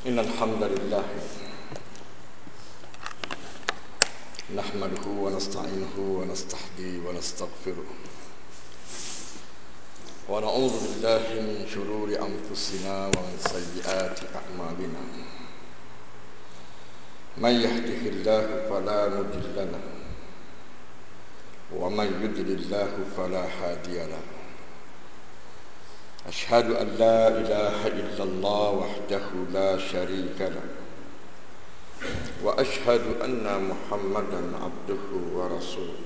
إن الحمد لله نحمده ونستعينه ونستهديه ونستغفره ونعوذ بالله من شرور أنفسنا ومن سيئات أعمالنا. من يهده الله فلا مضل له ومن يضلل الله فلا هادي له. أشهد أن لا إله إلا الله وحده لا شريك له وأشهد أن محمدا عبده ورسوله.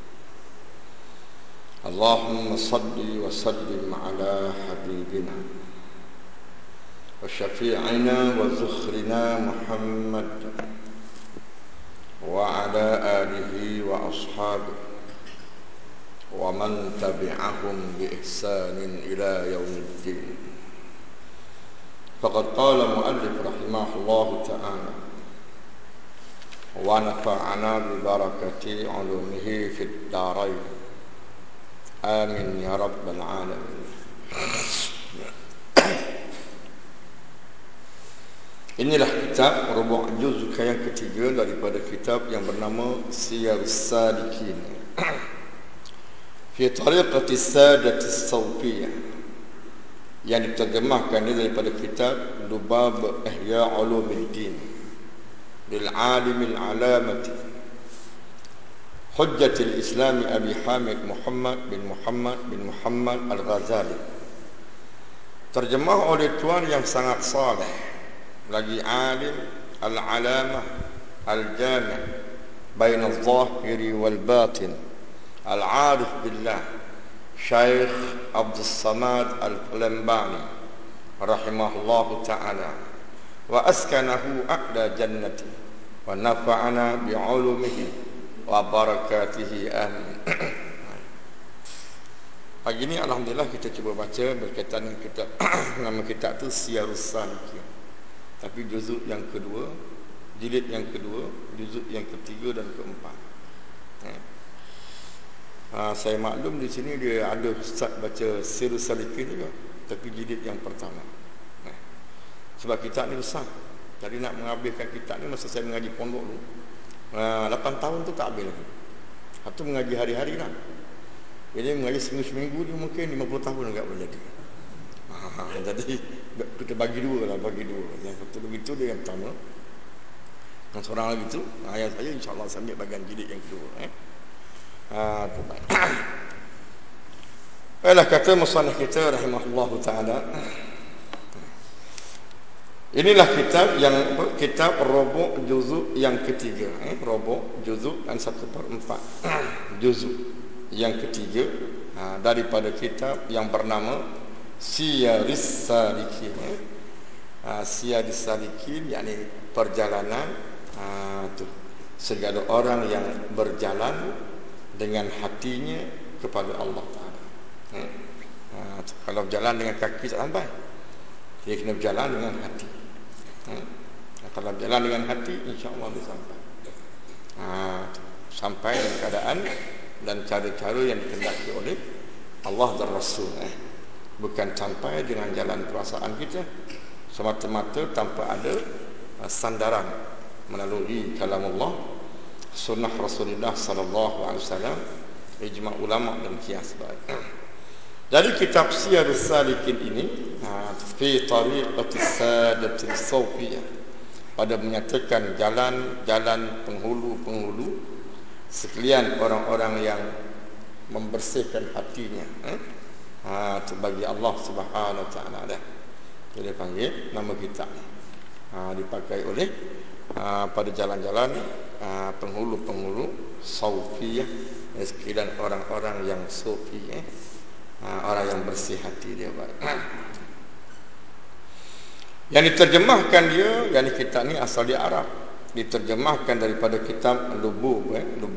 اللهم صل وسلم على حبيبنا وشفيعنا وذخرنا محمد وعلى آله وأصحابه ومن تبعهم بإحسان إلى يوم الدين. فقد قال مؤلف رحمه الله تعالى: ونفعنا ببركة علومه في الدارين آمين يا رب العالمين. Inilah kitab rubu' juz yang ketiga daripada kitab yang bernama Siyarus Salikin fi tariqati sadati as-sawfiyah, yang diterjemahkan daripada kitab Lubab Ihya Ulumuddin lil alim al alamati Hujjatul Islam Abi Hamid Muhammad bin Muhammad Al-Ghazali. Terjemah oleh tuan yang sangat saleh, lagi alim, al-alamah, al-jami' bain al-zahiri wal-batin, al-arif billah, Syekh Abdul Samad Al-Lambani rahimahullahu ta'ala, wa askanahu a'la jannati wa nafa'ana bi'ulumihi wa barakatihi, amin. Pagi ni alhamdulillah kita cuba baca berkaitan dengan kitab nama kitab tu Siyarus Salikin, tapi juzuk yang kedua, jilid yang kedua, juzuk yang ketiga dan keempat. Saya maklum di sini dia ada ustaz baca Siyarus Salikin juga, tapi jilid yang pertama. Sebab kitab ni besar, jadi nak menghabiskan kitab ni masa saya mengaji pondok dulu 8 tahun tu tak habis lagi. Atau mengaji hari-hari lah. Jadi mengaji seminggu-seminggu ni mungkin 50 tahun agak boleh jadi. Jadi kita bagi dua lah, bagi dua. Yang satu begitu dia yang pertama. Yang seorang lagi tu, ayat saya insya-Allah saya ambil bagian jilid yang kedua. Tu baik. Baiklah, kata musannif kita rahimahullahu taala. Inilah kitab Rubu' juzuk yang ketiga, Rubu' juzuk dan 1/4 juzuk yang ketiga daripada kitab yang bernama Siyarus Salikin. Siyarus Salikin yakni perjalanan segala orang yang berjalan dengan hatinya kepada Allah Taala. Kalau jalan dengan kaki tak sampai, dia kena berjalan dengan hati. Kalau berjalan dengan hati, insya-Allah dia sampai. Sampai dalam keadaan dan cara-cara yang dikehendaki oleh Allah dan Rasul. Bukan sampai dengan jalan perasaan kita semata-mata tanpa ada sandaran melalui kalam Allah, sunnah Rasulullah sallallahu alaihi wasallam, ijma' ulama dan qiyas. Dari kitab Siyarus Salikin ini fi tariqati sadati as-sawfiyah, pada menyatakan jalan-jalan penghulu-penghulu sekalian orang-orang yang membersihkan hatinya bagi Allah Subhanahu wa taala dah. Jadi panggil nama kitab dipakai oleh pada jalan-jalan penghulu-penghulu saufiyah, sekalian orang-orang yang sufi, orang yang bersih hati dia. Yang diterjemahkan dia, yang kitab ni asal dia Arab, diterjemahkan daripada kitab Lubab,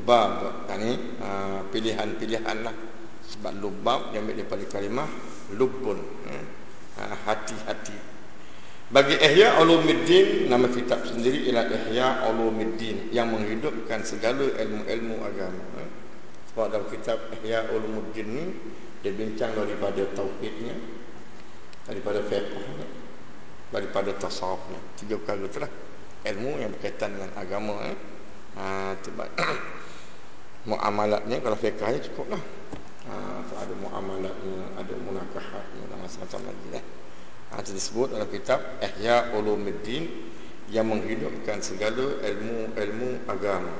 pilihan-pilihan lah. Sebab Lubab diambil daripada kalimah Lubbun, hati-hati. Bagi Ihya Ulumuddin, nama kitab sendiri ialah Ihya Ulumuddin, yang menghidupkan segala ilmu-ilmu agama. Sebab dalam kitab Ihya Ulumuddin ni dia bincang daripada tauhidnya, daripada fiqhnya, daripada tasawufnya. 3 perkara itulah ilmu yang berkaitan dengan agama. Sebab muamalatnya, kalau fiqahnya cukup lah. Ada muamalatnya, ada munakahatnya dan macam-macam lagi. Itu disebut dalam kitab Ihya Ulumuddin, yang menghidupkan segala ilmu-ilmu agama.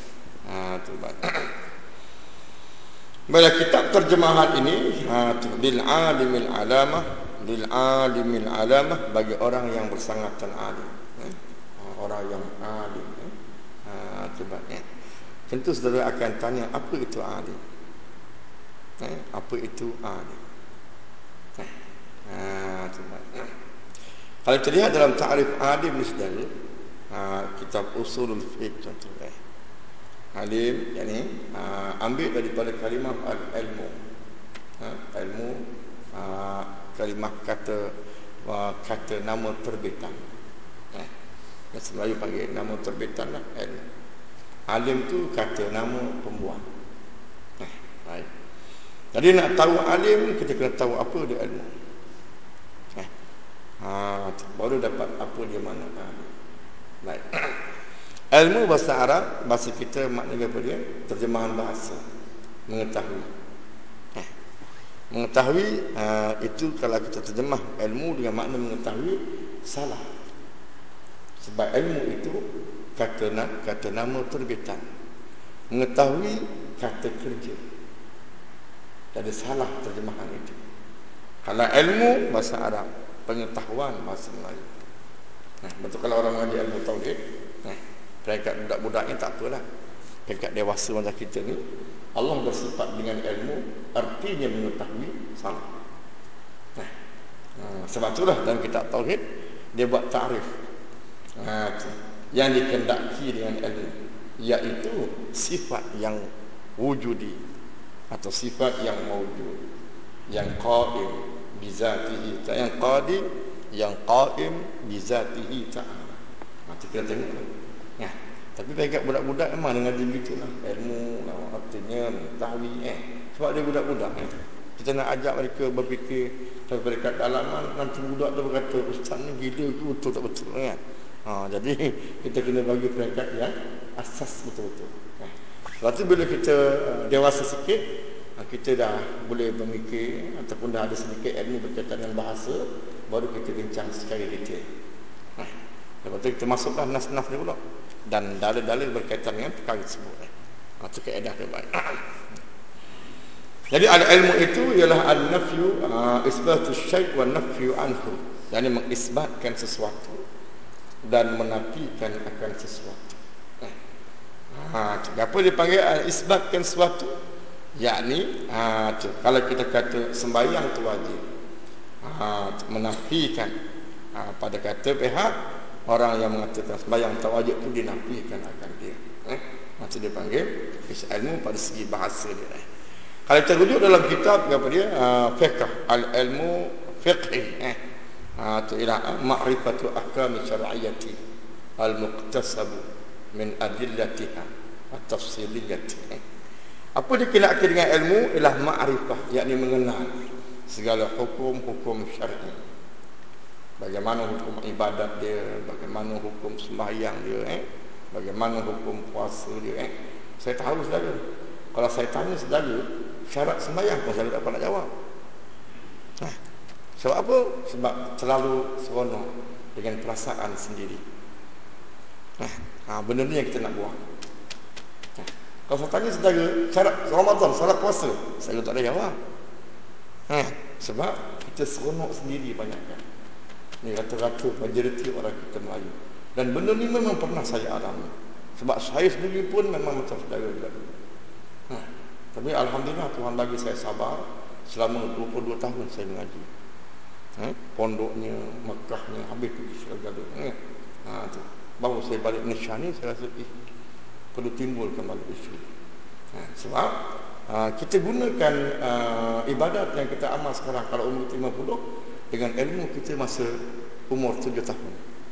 Pada kitab terjemahan ini, lil alimil alamah, lil alimil alamah, bagi orang yang bersangatan alim, orang yang alim. Sebabnya tentu saudara akan tanya, apa itu alim? Apa itu alim? Kalau terlihat dalam ta'rif alim ni saudara, kitab Usulul Fiqh contohnya, alim yakni ambil daripada kalimah al-ilmu. Ilmu, kalimah kata nama terbitan. Yang Melayu panggil nama terbitan lah, ilmu. Alim tu kata nama pembuat. Baik. Jadi nak tahu alim, kita kena tahu apa dia ilmu. Baru dapat apa dia makna alim. Baik. Ilmu bahasa Arab, bahasa kita maknanya apa dia? Terjemahan bahasa, mengetahui. Mengetahui itu kalau kita terjemah ilmu dengan makna mengetahui, salah. Sebab ilmu itu kata nama terbitan. Mengetahui kata kerja. Jadi salah terjemahan itu. Kalau ilmu bahasa Arab, pengetahuan bahasa Melayu. Betul kalau orang mengaji ilmu tauhid, peringkat budak-budaknya tak apalah. Peringkat dewasa macam kita ni, Allah bersifat dengan ilmu, artinya mengetahui, salah. Sebab itulah dalam kitab tauhid dia buat ta'rif yang dikendaki dengan ilmu, iaitu sifat yang wujudi atau sifat yang maujud, yang qaim bizatihi, yang qadim, yang qaim bizatihi ta'ala. Kita tengok. Tapi peringkat budak-budak memang dengan begitulah. Ilmu artinya mengetahui. Sebab dia budak-budak. Kita nak ajak mereka berfikir sampai peringkat dalaman, nanti budak tu berkata, ustaz ni gila ke betul tak betul kan? Jadi kita kena bagi peringkat yang asas betul-betul. Lepas tu bila kita dewasa sikit, kita dah boleh memikir ataupun dah ada sedikit ilmu berkaitan dengan bahasa, baru kita bincang secara detail. Lepas tu kita masuklah nas-nas dia pula dan dalil-dalil berkaitan dengan perkara tersebut. Itu kaedah dia baik. Jadi al-ilmu itu ialah al-nafyu, isbatu syai' wa nafyu anhu. Yani mengisbatkan sesuatu dan menafikan akan sesuatu. Kenapa dipanggil isbatkan sesuatu? Yakni kalau kita kata sembahyang itu wajib, menafikan pada kata pihak orang yang mengatakan sembahyang tak wajib itu dinafikan akan dia. Macam dia panggil ilmu pada segi bahasa dia. Kalau kita rujuk dalam kitab apa dia, fiqh, al-ilmu fiqhi, itu ialah ma'rifatu ahkam syar'iyyati al-muqtasabu min adillatiha at-tafsiliyati. Apa dikenal dengan ilmu ialah ma'rifah, yakni mengenal segala hukum-hukum syar'i. Bagaimana hukum ibadat dia, bagaimana hukum sembahyang dia, bagaimana hukum puasa dia. Saya tahu saudara. Kalau saya tanya saudara syarat sembahyang pun saya tak dapat nak jawab. Sebab apa? Sebab terlalu seronok dengan perasaan sendiri. Benda ni yang kita nak buang. Kalau saya tanya saudara syarat Ramadan, syarat puasa, saya tak ada jawab. Sebab kita seronok sendiri banyakkan. Ni rata-rata majoriti orang kita Melayu. Dan benda ni memang pernah saya alami. Sebab saya sendiri pun memang macam saudara juga. Tapi alhamdulillah Tuhan bagi saya sabar. Selama 22 tahun saya mengaji. Pondoknya, Mekahnya, habis pergi segala-galanya. Baru saya balik Malaysia ni, saya rasa perlu timbul kembali isu. Sebab kita gunakan ibadat yang kita amal sekarang kalau umur 50 dengan ilmu kita masa umur 7 tahun.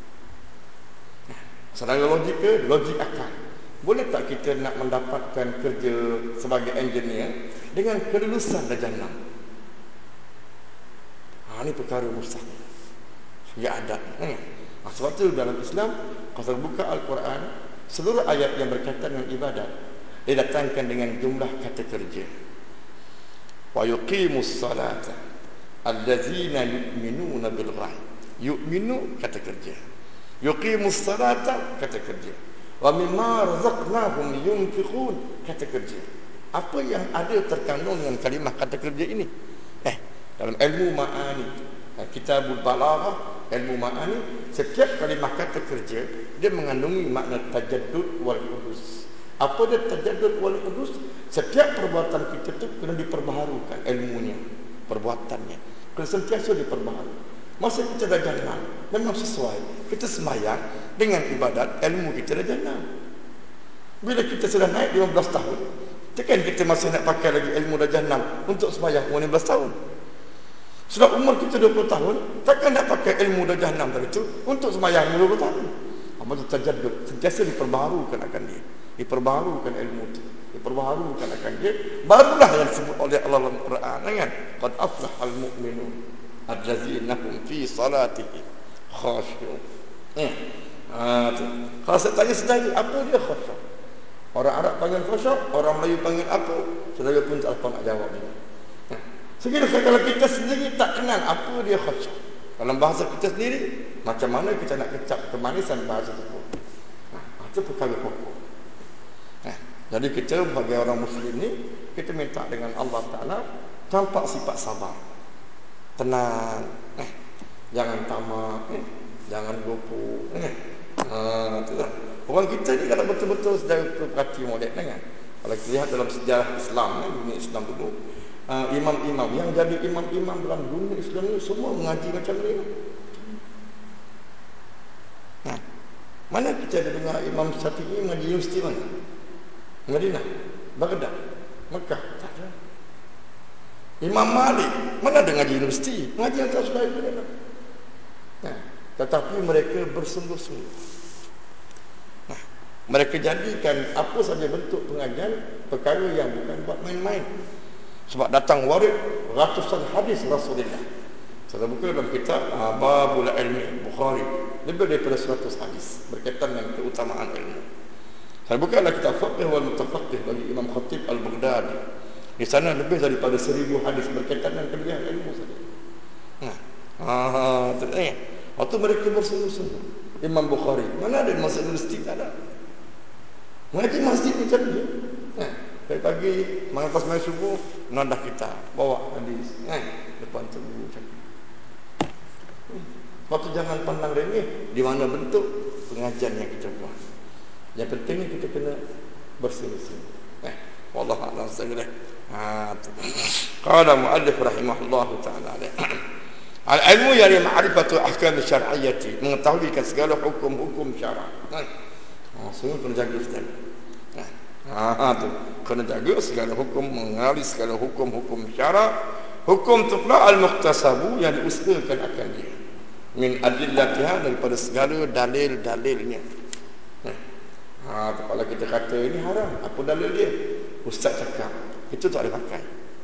Secara logik akal. Boleh tak kita nak mendapatkan kerja sebagai engineer dengan kelulusan darjah 6? Ini perkara mustahil. Ya ada. Sebab tu dalam Islam, kalau buka Al-Quran, seluruh ayat yang berkaitan dengan ibadat didatangkan dengan jumlah kata kerja. Wa yuqimus salata allazina yu'minuna bil ghaib. Yu'minu kata kerja. Yuqimus salata kata kerja. Wa mimma razaqnahum yunfiqun kata kerja. Apa yang ada terkandung dengan kalimah kata kerja ini? Dalam ilmu ma'ani, kitabul balaghah, ilmu ma'ani, setiap kalimah kata kerja dia mengandungi makna tajaddud wal hudus. Apa dia tajaddud wal hudus? Setiap perbuatan kita tu kena diperbaharukan ilmunya, perbuatannya kena sentiasa diperbaharui. Masa kita dah jalan, memang sesuai. Kita sembahyang dengan ibadat, ilmu kita dah jalan. Bila kita sudah naik 15 tahun, tekan kita masih nak pakai lagi ilmu dah jalan untuk sembahyang umur 15 tahun. Sudah umur kita 20 tahun, takkan nak pakai ilmu dah jahanam tadi itu untuk sembahyang 20 tahun. Apa itu tajaddud, sentiasa diperbaharukan akan dia. Diperbaharukan ilmu itu, diperbaharukan akan dia. Barulah yang disebut oleh Allah dalam Quran kan, qad aflahal mu'minun allazina hum fi salatihim khashi'un. Kalau saya tanya sendiri, apa dia khasyuk? Orang Arab panggil khasyuk, orang Melayu panggil apa? Saudara pun tak apa nak jawab ni. Sekiranya kalau kita sendiri tak kenal apa dia khasyuk dalam bahasa kita sendiri, macam mana kita nak kecap kemanisan bahasa tersebut? Itu perkara pokok. Jadi kita sebagai orang Muslim ni, kita minta dengan Allah Ta'ala tampak sifat sabar, tenang, jangan tamak, jangan gopoh. Itulah. Orang kita ni kalau betul-betul sedang perhati molek kan. Kalau kita lihat dalam sejarah Islam, dunia Islam dulu, imam-imam yang jadi imam-imam dalam dunia Islam ni semua mengaji macam ni. Mana kita ada dengar Imam Syafi'i mengaji universiti mana? Madinah, Baghdad, Mekah, tak ada. Imam Malik mana ada ngaji universiti? Ngaji atas sekolah itu dah. Tetapi mereka bersungguh-sungguh. Mereka jadikan apa saja bentuk pengajian perkara yang bukan buat main-main. Sebab datang warid ratusan hadis Rasulullah. Saya buka dalam kitab Babul Ilmi Bukhari, lebih daripada 100 hadis berkaitan dengan keutamaan ilmu. Saya buka dalam kitab Fiqh wal Mutafaqih bagi Imam Khatib Al-Baghdadi. Di sana lebih daripada 1000 hadis berkaitan dengan kelebihan ilmu saja. Waktu mereka bersungguh-sungguh. Imam Bukhari, mana ada masuk universiti? Tak ada. Mengaji masjid macam ni. Pagi-pagi, lepas main subuh, nadah kita, bawa hadis. Depan tebu macam ni. Waktu jangan pandang remeh di mana bentuk pengajian yang kita buat. Yang pentingnya kita kena bersungguh-sungguh. Wallahu a'lam bishawab. Qala muallif rahimahullah taala. Al-ilmu yani ma'rifatu ahkam syar'iyyati, mengetahui segala hukum-hukum syarak. Semua kena jaga sekali. Tu kena jaga segala hukum, mengenali segala hukum-hukum syarak. Hukum tu pula al-muqtasabu yang diusahakan akan dia. Min adillatiha, daripada segala dalil-dalilnya. Kalau kita kata ini haram, apa dalil dia? Ustaz cakap, itu tak boleh pakai.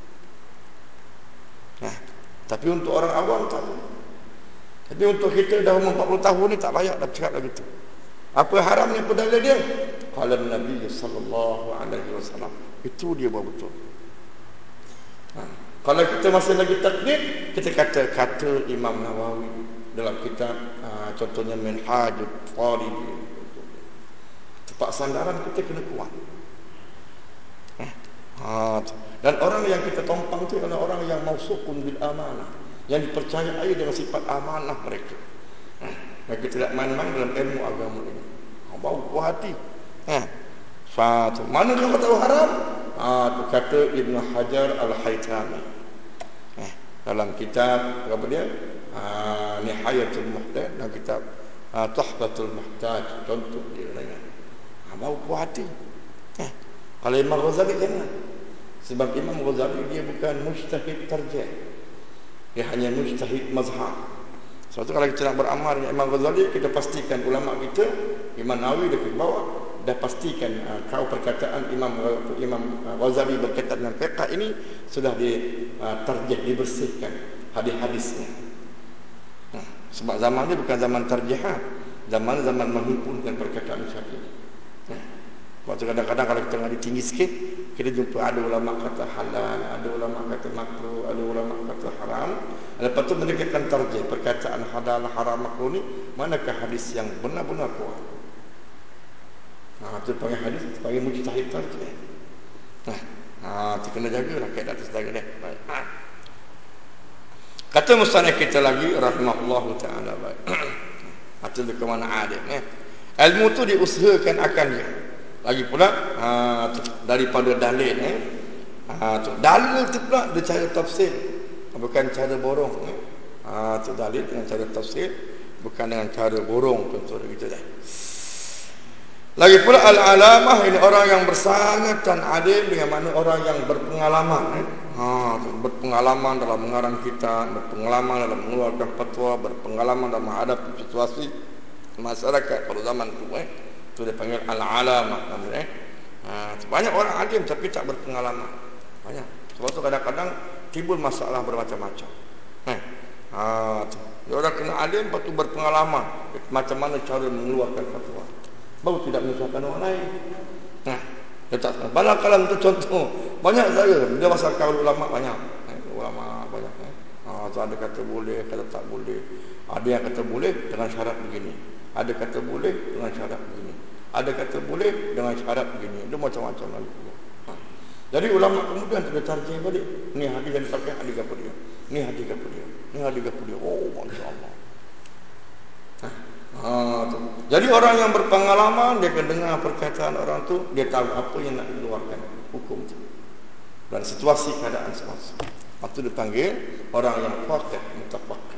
Tapi untuk orang awam tak boleh. Tapi untuk kita dah umur 40 tahun ni tak layak dah cakap lagi tu. Apa haramnya, apa dalil dia? Qala Nabi sallallahu alaihi wasallam. Itu dia buat betul. Kalau kita masih lagi taklid, kita kata Imam Nawawi dalam kitab contohnya Minhajul Talibin. Tempat sandaran kita kena kuat. Dan orang yang kita tompang itu adalah orang yang mausukun bil amanah, yang dipercayai dengan sifat amanah mereka. Mereka tidak main-main dalam ilmu agama ini. Bau puas hati. Mana kau tahu haram? Kata Ibn Hajar Al-Haytami dalam kitab apa dia? Nihayatul Muhtaj, dalam kitab Tuhfatul Muhtaj, contoh dia dengan bau puas hati. Kalau Imam Ghazali jangan. Sebab Imam Ghazali dia bukan mujtahid tarjih. Dia hanya mujtahid mazhab. Sebab itu kalau kita nak beramal dengan Imam Ghazali, kita pastikan ulama kita, Imam Nawawi dekat bawah, dah pastikan kau perkataan Imam Ghazali berkaitan dengan fiqh ini sudah tarjih, dibersihkan hadis-hadisnya. Sebab zaman ni bukan zaman tarjihat. Zaman menghimpunkan perkataan syafi'i. Waktu kadang-kadang kalau kita ngaji tinggi sikit, kita jumpa ada ulama kata halal, ada ulama kata makruh, ada ulama kata haram. Lepas tu mereka akan tarjih perkataan halal, haram, makruh ni manakah hadis yang benar-benar kuat. Itu panggil hadis, panggil mujtahid tarjih. Itu kena jagalah kaedah tu sedara ni. Baik. Kata musannif kita lagi rahimahullahu taala baik. Atau ke mana alim ilmu tu diusahakan akan dia. Lagi pula daripada dalil dalil tu pula dia cara tafsir, bukan cara borong. Tu dalil dengan cara tafsir, bukan dengan cara borong, tentu begitu dah. Lagi pula al-alamah ini orang yang bersangat dan alim, dengan mana orang yang berpengalaman. Berpengalaman dalam mengarang kitab, berpengalaman dalam mengeluarkan fatwa, berpengalaman dalam menghadapi situasi masyarakat pada zaman itu. Itu dia panggil al-alamah namanya. Banyak orang alim tapi tak berpengalaman. Banyak. Sebab tu kadang-kadang timbul masalah bermacam-macam. Dia orang kena alim, lepas tu berpengalaman macam mana cara mengeluarkan fatwa, baru tidak menyusahkan orang lain. Dia tak salah. Banyak kalam tu contoh. Banyak saya. Dia pasal kaul ulama banyak. Ulama banyak. Ada kata boleh, kata tak boleh. Ada yang kata boleh dengan syarat begini. Ada kata boleh dengan syarat begini. Ada kata boleh dengan syarat begini. Dia macam-macam lagi. Jadi ulama kemudian dia tarjih balik. Ni hadis yang dipakai hadis apa dia? Ni hadis apa dia? Ni hadis apa dia? Oh, masya-Allah. Jadi orang yang berpengalaman, dia akan dengar perkataan orang tu, dia tahu apa yang nak dikeluarkan hukum tu dan situasi keadaan semasa. Itu dipanggil orang yang faqih, mutafaqih.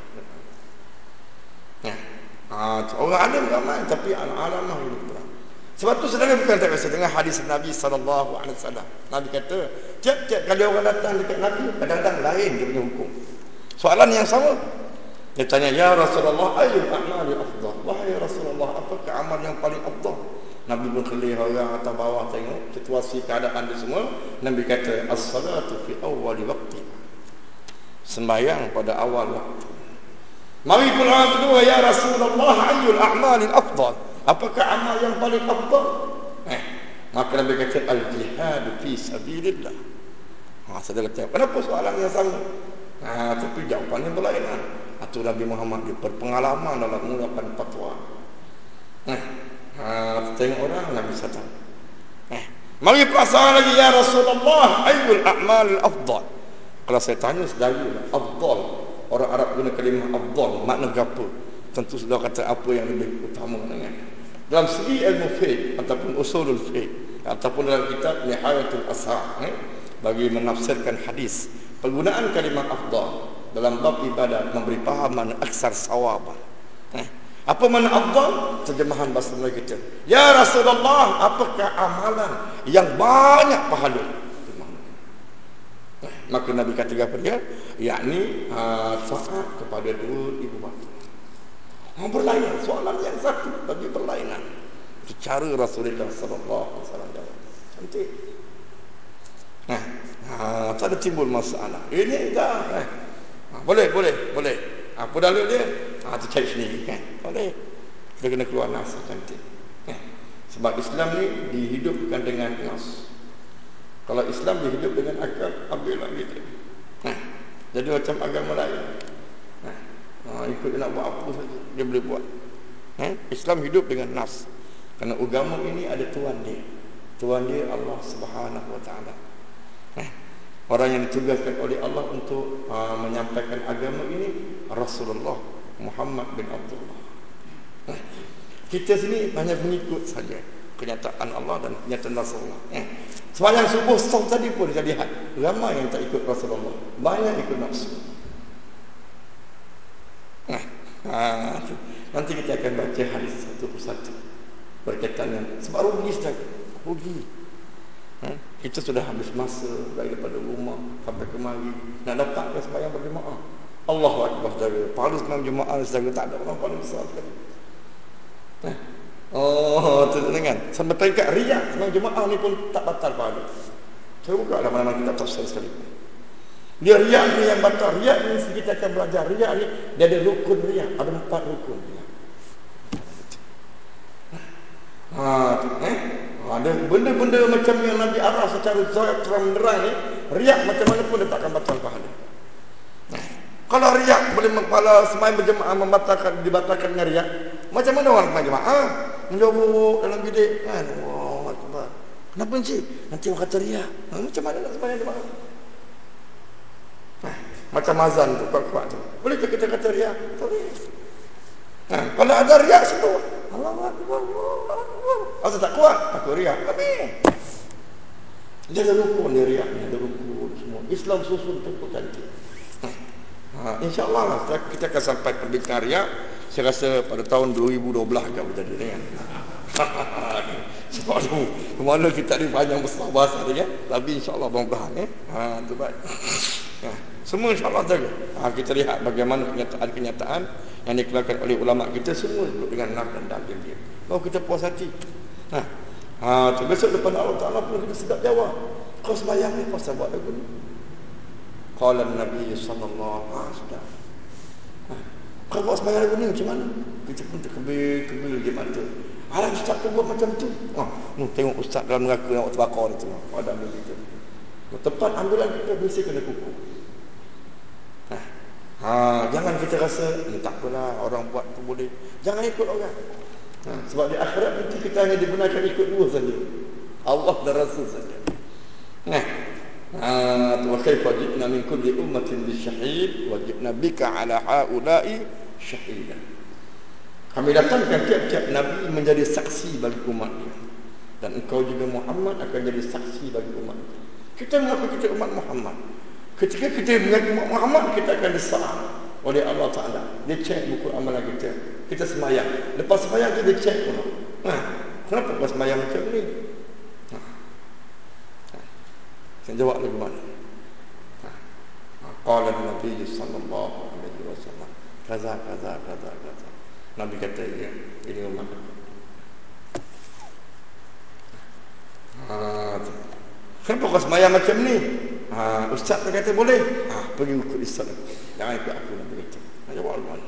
Orang alim ramai tapi al-alamah ini kurang. Sebab tu sebenarnya bukan tak biasa dengan hadis Nabi SAW. Nabi kata, tiap-tiap kali orang datang dekat Nabi, kadang-kadang lain dia punya hukum. Soalan yang sama. Dia tanya, ya Rasulullah, ayyul a'mali afdal? Wahai Rasulullah, apakah amal yang paling afdal? Nabi berkelih orang atas bawah tengok situasi keadaan dia semua. Nabi kata, as-salatu fi awwali waqti. Sembahyang pada awal waktu. Mari pula kedua, ya Rasulullah, ayyul a'mali afdal? Apakah amal yang paling afdal? Maka Nabi kata, al-jihad fi sabilillah. Saudara tengok, kenapa soalan yang sama? Tapi jawapannya berlainan. Atau Nabi Muhammad dia berpengalaman dalam mengeluarkan fatwa. Tengok orang Nabi SAW. Mari perasaan lagi, ya Rasulullah, ayyul a'mal afdal? Kalau saya tanya sedari afdal, orang Arab guna kalimah afdal, makna apa? Tentu sudah kata apa yang lebih utama dengan. Dalam segi ilmu fiqh ataupun usulul fiqh ataupun dalam kitab Nihayatul Ashar bagi menafsirkan hadis, penggunaan kalimah afdal dalam bab ibadat memberi pahaman aksar sawaban. Apa makna afdal? Terjemahan bahasa Melayu kita, ya Rasulullah, apakah amalan yang banyak pahala? Maka Nabi kata kepada dia, yakni taat kepada dua ibu bapa. Berlainan soalan yang satu tapi berlainan. Cara Rasulullah sallallahu alaihi wasallam jawab. Cantik. Tak ada timbul masalah. Ini dah. Boleh. Apa dalil dia? Tu cari sendiri kan. Boleh. Dia kena keluar nas cantik. Sebab Islam ni dihidupkan dengan nas. Kalau Islam dihidup dengan akal, ambillah gitu. Jadi macam agama lain. Ikut dia nak buat apa saja, dia boleh buat. Islam hidup dengan nas. Kerana agama ini ada tuan dia. Tuan dia Allah Subhanahu Wa Taala. Orang yang ditugaskan oleh Allah untuk menyampaikan agama ini Rasulullah Muhammad bin Abdullah. Kita sini hanya mengikut saja kenyataan Allah dan kenyataan Rasulullah. Sembahyang subuh soft tadi pun kita lihat ramai yang tak ikut Rasulullah, banyak ikut nafsu. Nanti kita akan baca hadis satu persatu berkaitan dengan sebab rugi saja, rugi. Kita sudah habis masa daripada rumah sampai kemari nak datang ke sembahyang berjemaah. Allahu Akbar saudara. Pahala sembahyang berjemaah saudara tak ada orang paling besar sekali. Tu dengan sampai peringkat riak sembahyang jemaah ni pun tak batal pahala. Saya buka lah mana-mana kitab tafsir sekali. Dia riak ni yang batal. Riak ni kita akan belajar. Riak ni dia ada rukun riak. Ada 4 rukun riak. Ada benda-benda macam yang Nabi arah secara zahir terang-terang ni, riak macam mana pun dia takkan batal pahala. Kalau riak boleh kalau sembahyang berjemaah dibatalkan dengan riak, macam mana orang sembahyang jemaah? Menjawab dalam bilik kan. Allahu akbar. Kenapa encik? Nanti orang kata riak. Macam mana nak sembahyang jemaah? Macam azan tu, kuat-kuat tu. Boleh tak kita kata riak? Tak boleh. Kalau ada riak situ, Allahu akbar, Allahu akbar. Asal tak kuat, takut riak. Habis. Dia ada rukun dia riak, dia ada rukun semua. Islam susun cukup cantik. InsyaAllah lah kita akan sampai perbincangan riak. Saya rasa pada tahun 2012 akan berjadi kan. Sebab tu kemana kita ni panjang besar bahasa dia kan. Tapi insyaAllah mudah-mudahan tu baik. Semua insyaAllah jaga. Kita lihat bagaimana kenyataan yang dikeluarkan oleh ulama kita semua ikut dengan nas dan dalil dia. Baru kita puas hati. Besok depan Allah Ta'ala pun kita sedap jawab. Kau sembahyang ni pasal buat lagu ni. Qala Nabi sallallahu alaihi wasallam. Kau buat sembahyang lagu ni macam mana? Kita pun terkebil je mata. Ustaz tu buat macam tu. Tengok ustaz dalam neraka yang waktu bakar tu. Ada ambil kita. Tempat ambilan kita mesti kena kukuh. Jangan kita rasa tak apalah orang buat tu boleh. Jangan ikut orang. Sebab di akhirat nanti kita hanya digunakan ikut 2 saja. Allah dan Rasul saja. Wa kaifa ji'na min kulli ummatin bisyahid wa ji'na bika ala haula'i syahidan. Kami datangkan tiap-tiap nabi menjadi saksi bagi umatnya. Dan engkau juga Muhammad akan jadi saksi bagi umat. Kita mengaku kita umat Muhammad. Ketika kita mengaku umat Muhammad, kita akan disahkan oleh Allah Ta'ala. Dia cek buku amalan kita. Kita sembahyang. Lepas sembahyang tu dia cek pula. Kenapa kau sembahyang macam ni? Saya jawab lagi mana? Qala Nabi sallallahu alaihi wasallam kaza. Nabi kata ya, ini umat. Kenapa kau sembahyang macam ni? Ustaz kata boleh. Pergi ikut Ustaz. Jangan ikut aku, Nabi kata. Jawab mana?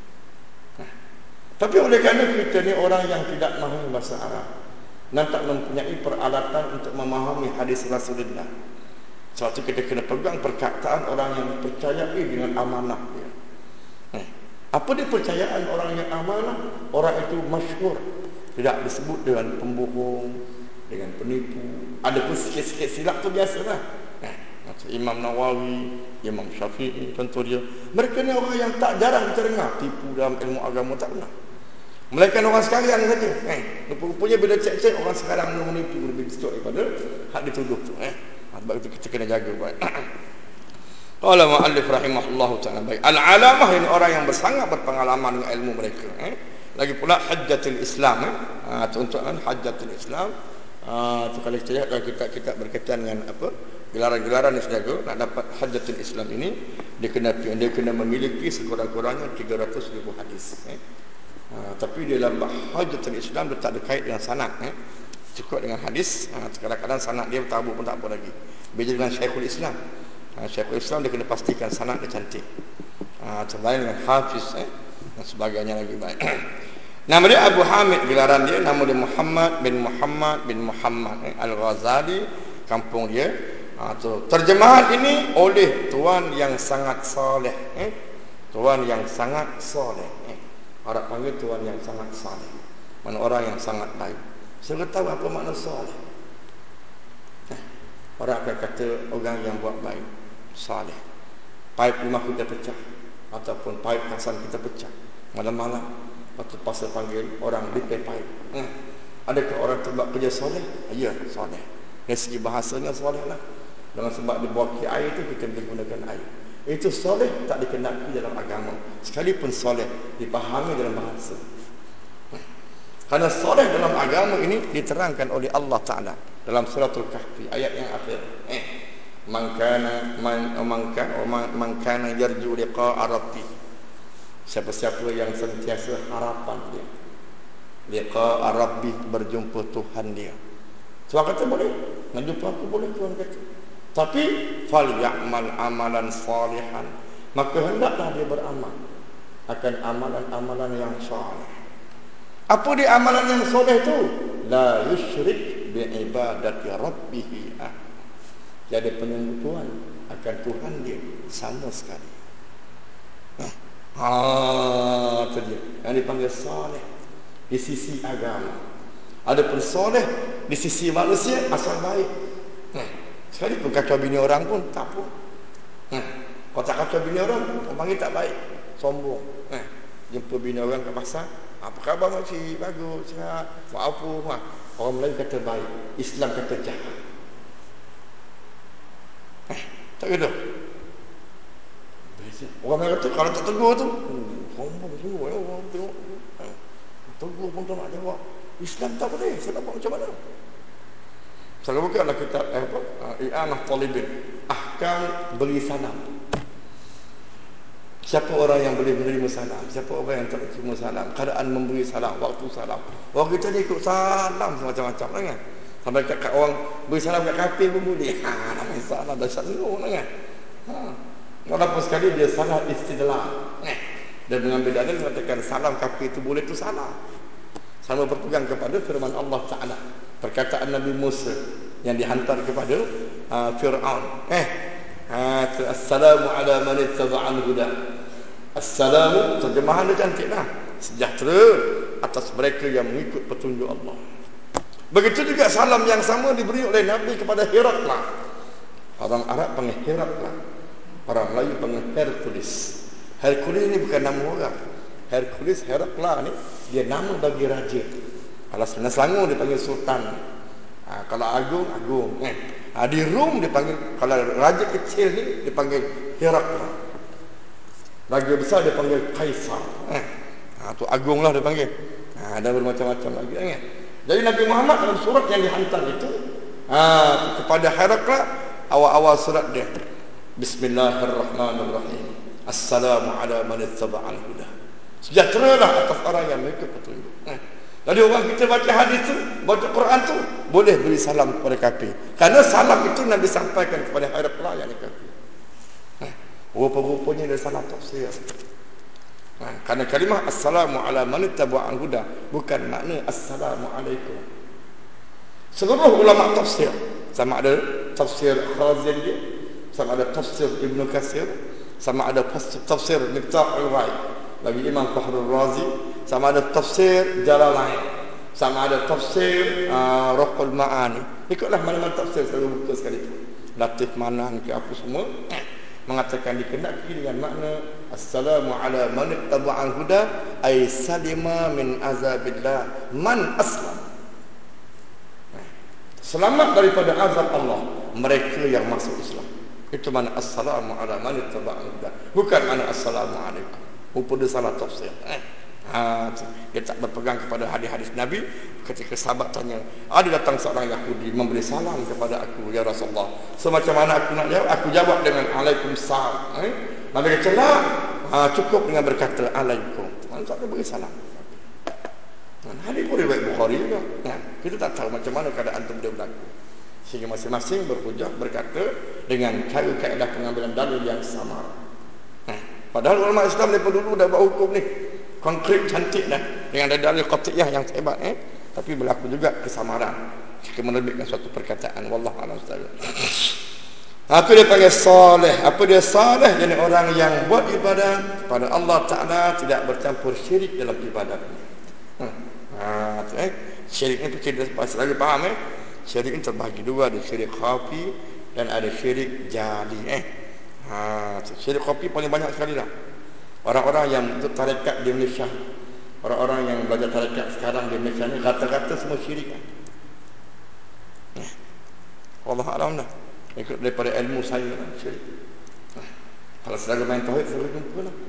Tapi oleh kerana kita ni orang yang tidak memahami bahasa Arab dan tak mempunyai peralatan untuk memahami hadis Rasulullah, sebab itu kita kena pegang perkataan orang yang percayai dengan amanah dia. Apa dia percayaan orang yang amanah? Orang itu masyhur, tidak disebut dengan pembohong, dengan penipu. Ada pun sikit-sikit silap tu biasalah. Macam Imam Nawawi, Imam Syafi'i, contoh dia. Mereka ni orang yang tak jarang kita dengar tipu dalam ilmu agama, tak pernah. Melainkan orang sekarang saja. Rupanya bila cek-cek orang sekarang menipu lebih besar daripada hak dituduh tu. Sebab itu kita kena jaga baik. Qala mu'allif rahimahullahu ta'ala baik. Al-alamah ini orang yang sangat berpengalaman dengan ilmu mereka. Lagi pula hajjatul Islam. Untuk hajjatul Islam. Itu kalau kita lihat dalam kitab-kitab berkaitan dengan apa? Gelaran-gelaran yang sejaga nak dapat hajjatul Islam ini, dia kena memiliki sekurang-kurangnya 300,000 hadis. Tapi dalam hajjatul Islam dia tak ada kait dengan sanad. Cukup dengan hadis. Kadang-kadang sanad dia bertabur pun tak apa lagi. Beza dengan Syekhul Islam. Syekhul Islam dia kena pastikan sanad dia cantik. Selain dengan Hafiz dan sebagainya lagi baik. Nama dia Abu Hamid, gelaran dia nama dia Muhammad bin Muhammad Al-Ghazali, kampung dia. Terjemahan ini oleh tuan yang sangat soleh. Tuan yang sangat soleh. Orang panggil tuan yang sangat soleh. Mana orang yang sangat baik. Saya tahu apa makna soleh. Orang akan kata orang yang buat baik, soleh. Paip rumah kita pecah ataupun paip kasan kita pecah malam-malam, waktu pasal panggil orang repair paip. Adakah orang tu buat kerja soleh? Ya, soleh. Dari segi bahasanya soleh lah. Dengan sebab dia bawa air tu kita boleh gunakan air. Itu soleh tak dikenali dalam agama. Sekalipun soleh dipahami dalam bahasa. Karena soleh dalam agama ini diterangkan oleh Allah Ta'ala dalam suratul Kahfi ayat yang akhir. Man kana yarju liqa'a rabbih. Siapa-siapa yang sentiasa harapan dia liqa'a rabbih, berjumpa Tuhan dia. Tuhan kata boleh, nak jumpa aku boleh, Tuhan kata. Tapi fal ya'mal amalan salihan, maka hendaklah dia beramal akan amalan-amalan yang saleh. Apa dia amalan yang soleh itu? La yusyrik bi ibadati rabbih. Jadi penyembuhan akan Tuhan dia sama sekali. Itu dia yang dipanggil soleh di sisi agama. Adapun soleh di sisi manusia asal baik. Sekalipun kacau bini orang pun tak apa. Kalau tak kacau bini orang, orang panggil tak baik, sombong. Jumpa bini orang kat pasar, apa khabar makcik? Bagus, sihat. Buat apa? Orang Melayu kata baik, Islam kata jahat. Tak kata. Orang Melayu kata kalau tak tegur tu, sombong semua. Orang tengok, tegur pun tak nak jawab. Islam tak boleh. Saya nak buat macam mana? Saya bukalah kitab I'anah Talibin, ahkam beri salam. Siapa orang yang boleh menerima salam, siapa orang yang tak terima salam, keadaan memberi salam, waktu salam. Orang kita ni ikut salam macam-macam kan. Sampai kat orang beri salam kat kafir pun boleh. Namanya salam dah satu kan. Walaupun sekali dia salah istidlal. Dan mengambil dalil mengatakan salam kafir itu boleh, itu salah. Sama berpegang kepada firman Allah Ta'ala, perkataan Nabi Musa yang dihantar kepada Fir'aun. Assalamu ala man ittaba'al huda. Assalamu, terjemahan dia cantiklah. Sejahtera atas mereka yang mengikut petunjuk Allah. Begitu juga salam yang sama diberi oleh Nabi kepada Herakla. Orang Arab panggil Herakla, orang Melayu panggil Hercules. Hercules ni bukan nama orang. Hercules, Herakla ni dia nama bagi raja. Kalau Selangor dia panggil sultan. Kalau agung, agung. Di Rom dia panggil, kalau raja kecil ni dia panggil Herakla. Raja besar dia panggil Kaisar. Tu agung lah dia panggil. Ada bermacam-macam lagi kan. Jadi Nabi Muhammad dalam surat yang dihantar itu kepada Herakla, awal-awal surat dia, Bismillahirrahmanirrahim. Assalamu ala man ittaba'al huda. Sejahteralah atas orang yang mengikut petunjuk. Jadi orang kita baca hadis tu, baca Quran tu, boleh beri salam kepada kafir. Karena salam itu Nabi sampaikan kepada Herakla yang kafir. Rupa-rupanya dia salah tafsir. Karena kalimah assalamu ala man ittaba'al huda bukan makna assalamu alaikum. Seluruh ulama tafsir, sama ada tafsir Khazali, sama ada tafsir Ibnu Katsir, sama ada tafsir Miftahul Ghaib bagi Imam Fakhrul Razi, sama ada tafsir Jalalain, sama ada tafsir Ruhul Ma'ani. Ikutlah mana-mana tafsir saya buka sekali tu. Latif Manan ke apa semua mengatakan dikendaki dengan makna assalamu ala man ittaba'al huda ay salima min azabillah man aslam. Selamat daripada azab Allah mereka yang masuk Islam. Itu makna assalamu ala man ittaba'al huda, bukan makna assalamu alaikum. Rupa dia salah tafsir. Dia tak berpegang kepada hadis-hadis Nabi. Ketika sahabat tanya, ada datang seorang Yahudi memberi salam kepada aku, ya Rasulullah. So macam mana aku nak jawab? Aku jawab dengan Waalaikumsalam. Nabi kata, cukup dengan berkata alaikum. Tak ada beri salam. Hadis pun riwayat Bukhari juga. Kita tak tahu macam mana keadaan itu dia berlaku. Sehingga masing-masing berhujah berkata dengan cara kaedah pengambilan dalil yang sama. Padahal ulama Islam daripada dulu dah buat hukum ni konkret, cantik dah, dengan ada dalil qat'iyah yang hebat. Tapi berlaku juga kesamaran jika menerbitkan suatu perkataan. Wallahu a'lam bishawab. Apa dia panggil soleh? Apa dia soleh? Jadi orang yang buat ibadah kepada Allah Ta'ala tidak bercampur syirik dalam ibadatnya. Syirik ni kita lagi faham. Syirik ni terbagi dua, ada syirik khafi dan ada syirik jali. Syirik khafi paling banyak sekali lah. Orang-orang yang untuk tarekat di Malaysia, orang-orang yang belajar tarekat sekarang di Malaysia ni kata-kata semua syirik kan. Allah Alam dah. Ikut daripada ilmu saya lah, syirik. Kalau sedang main tauhid, saya jumpa lah.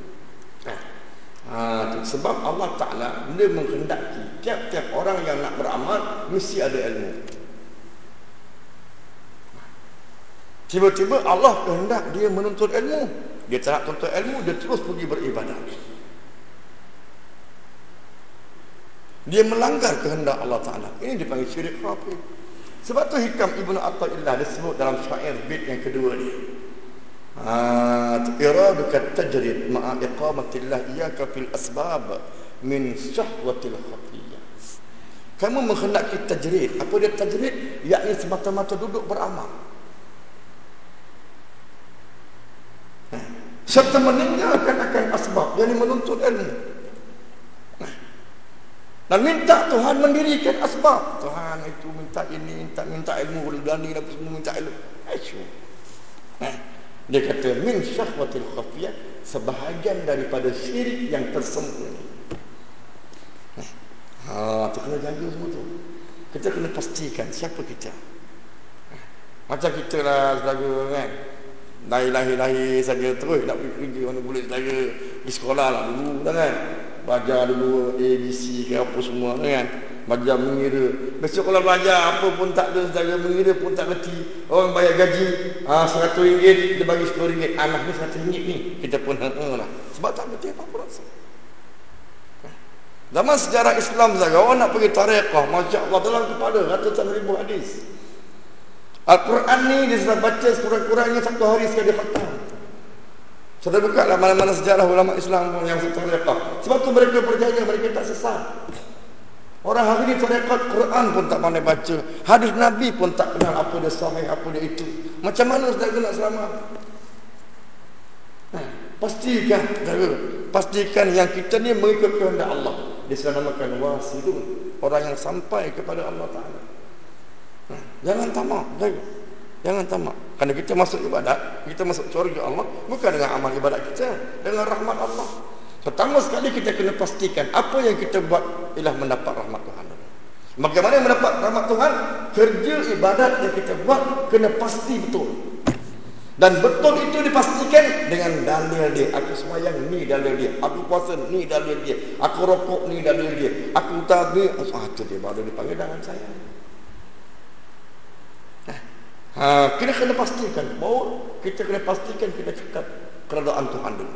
Sebab Allah Ta'ala dia menghendaki tiap-tiap orang yang nak beramal mesti ada ilmu. Tiba-tiba Allah kehendak dia menuntut ilmu. Dia tak nak tuntut ilmu, dia terus pergi beribadah. Dia melanggar kehendak Allah Ta'ala. Ini dipanggil syirik khafi. Sebab tu hikam Ibnu Athaillah disebut dalam syair bait yang kedua ni. Iraduka tajrid ma'a iqamatillah iyyaka fil asbab min syahwatil khafiyah. Kamu menghendaki tajrid. Apa dia tajrid? Yakni semata-mata duduk beramal serta meninggalkan akan asbab, yakni menuntut ilmu. Dan minta Tuhan mendirikan asbab. Tuhan itu minta ini, minta ilmu, berani apa semua minta ilmu. Dia kata min syahwatil khafiyah, sebahagian daripada syirik yang tersembunyi. Tu kena jaga semua tu. Kita kena pastikan siapa kita. Macam kita lah saudara kan. Lahir saja terus nak pergi kerja, mana boleh saudara. Pergi sekolah lah dulu kan. Belajar dulu ABC ke apa semua kan. Belajar mengira. Besok kalau belajar apa pun tak ada saudara, mengira pun tak reti. Orang bayar gaji RM100, dia bagi RM10. Anak ni RM100 ni. Kita pun lah. Sebab tak betul apa-apa rasa. Zaman sejarah Islam saudara, orang nak pergi tarekat, Masya Allah, dalam kepala ratusan ribu hadis. Al-Quran ni dia sudah baca sekurang-kurangnya satu hari sekali khatam. Sudah buka lah mana-mana sejarah ulama Islam yang tarekat. Sebab tu mereka berjaya, mereka tak sesat. Orang hari ni tarekat Quran pun tak pandai baca, hadis Nabi pun tak kenal apa dia sahih, apa dia itu. Macam mana saudara nak selamat? Pastikan saudara, pastikan yang kita ni mengikut kehendak Allah. Dia namakan wasilun, orang yang sampai kepada Allah Ta'ala. Jangan tamak, jangan tamak. Kerana kita masuk ibadat, kita masuk syurga Allah bukan dengan amal ibadat kita, dengan rahmat Allah. Pertama sekali kita kena pastikan apa yang kita buat ialah mendapat rahmat Tuhan. Bagaimana mendapat rahmat Tuhan? Kerja ibadat yang kita buat kena pasti betul. Dan betul itu dipastikan dengan dalil dia. Aku semayang, ni dalil dia. Aku puasa, ni dalil dia. Aku rokok, ni dalil dia. Aku tabik, itu dia baru dipanggil dengan saya. Kita kena pastikan bahawa kita kena pastikan kita cakap keredaan Tuhan dulu.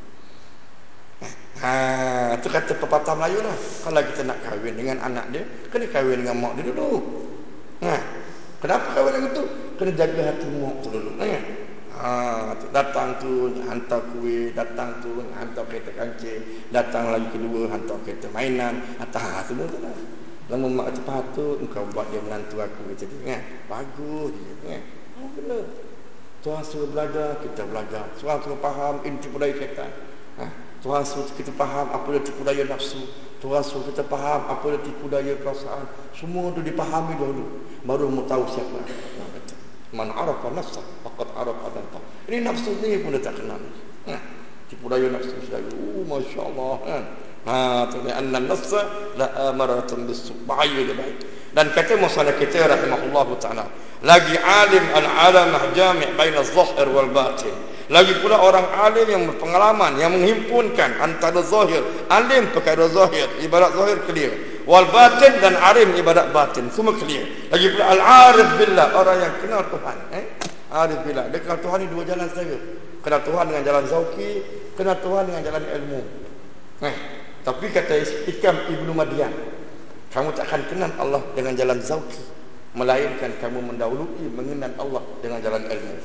Itu kata pepatah Melayu lah. Kalau kita nak kahwin dengan anak dia, kena kahwin dengan mak dia dulu. Kenapa kahwin dengan itu? Kena jaga hati mak tu dulu. Datang tu hantar kuih, datang tu hantar kereta kancing, datang lagi kedua hantar kereta mainan, hantar semua tu lah. Lama mak kata patut engkau buat dia menantu aku kata dia kan. Bagus dia kan. Benar. Tuhan suruh belajar, kita belajar. Tuhan suruh faham ini tipu daya syaitan. Tuhan suruh kita faham apa dia tipu daya nafsu. Tuhan suruh kita faham apa dia tipu daya perasaan. Semua itu dipahami dahulu, baru mau tahu siapa. Man arafa nafsah faqad arafa dhanbah. Ini nafsu ni pun dia tak kenal. Tipu daya nafsu saudara. Masya-Allah kan. Anna nafsa la amaratun bis-su'. Bahaya dia baik. Dan kata masalah kita rahimahullahu taala, lagi alim al-alamah jami' baina az-zahir wal batin. Lagi pula orang alim yang berpengalaman, yang menghimpunkan antara zahir, alim perkara zahir, ibarat zahir clear, wal batin dan alim ibadat batin, semua clear. Lagi pula al-arif billah, orang yang kenal Tuhan. Arif billah, dia kenal Tuhan ni dua jalan saja. Kenal Tuhan dengan jalan zauqi, kenal Tuhan dengan jalan ilmu. Tapi kata Hikam Ibnu Madian, kamu takkan kenal Allah dengan jalan zauqi, melainkan kamu mendahului mengenal Allah dengan jalan ilmu.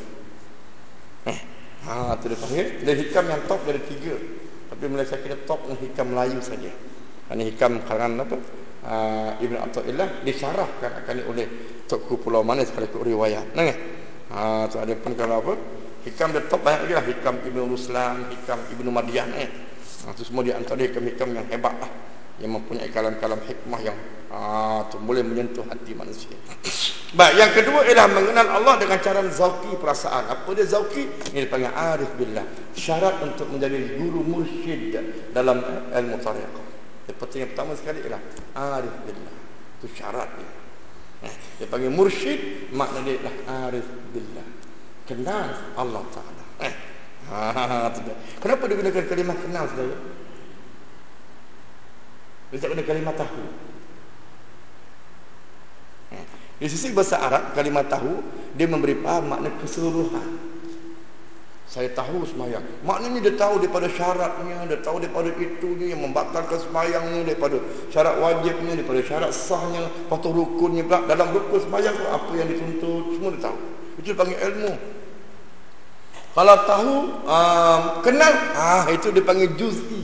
Itu dia panggil. Dia hikam yang top dari 3. Tapi Malaysia kita top dengan hikam Melayu saja. Ini hikam karangan apa? Ibn Athaillah disyarahkan akan oleh Tuku Pulau Manis kalau ikut riwayat. So ada pun kalau apa? Hikam dia top banyak lagi lah. Hikam Ibn Ruslan, hikam Ibn Madian. Itu semua di antara hikam-hikam yang hebat lah, yang mempunyai kalam-kalam hikmah yang boleh menyentuh hati manusia. Baik, yang kedua ialah mengenal Allah dengan cara zauqi perasaan. Apa dia zauqi? Ini dipanggil arif billah. Syarat untuk menjadi guru mursyid dalam ilmu tariqah. Seperti yang pertama sekali ialah arif billah. Itu syarat dia. Dia panggil mursyid, makna dia ialah arif billah. Kenal Allah Ta'ala. Kenapa dia gunakan kalimah kenal saudara? Dia tak guna kalimah tahu. Di sisi bahasa Arab, kalimah tahu dia memberi faham makna keseluruhan. Saya tahu sembahyang. Maknanya dia tahu daripada syaratnya, dia tahu daripada itunya yang membatalkan sembahyangnya, daripada syarat wajibnya, daripada syarat sahnya, patut rukunnya pula. Dalam rukun sembahyang apa yang dituntut, semua dia tahu. Itu dipanggil ilmu. Kalau tahu, kenal, itu dipanggil juz'i.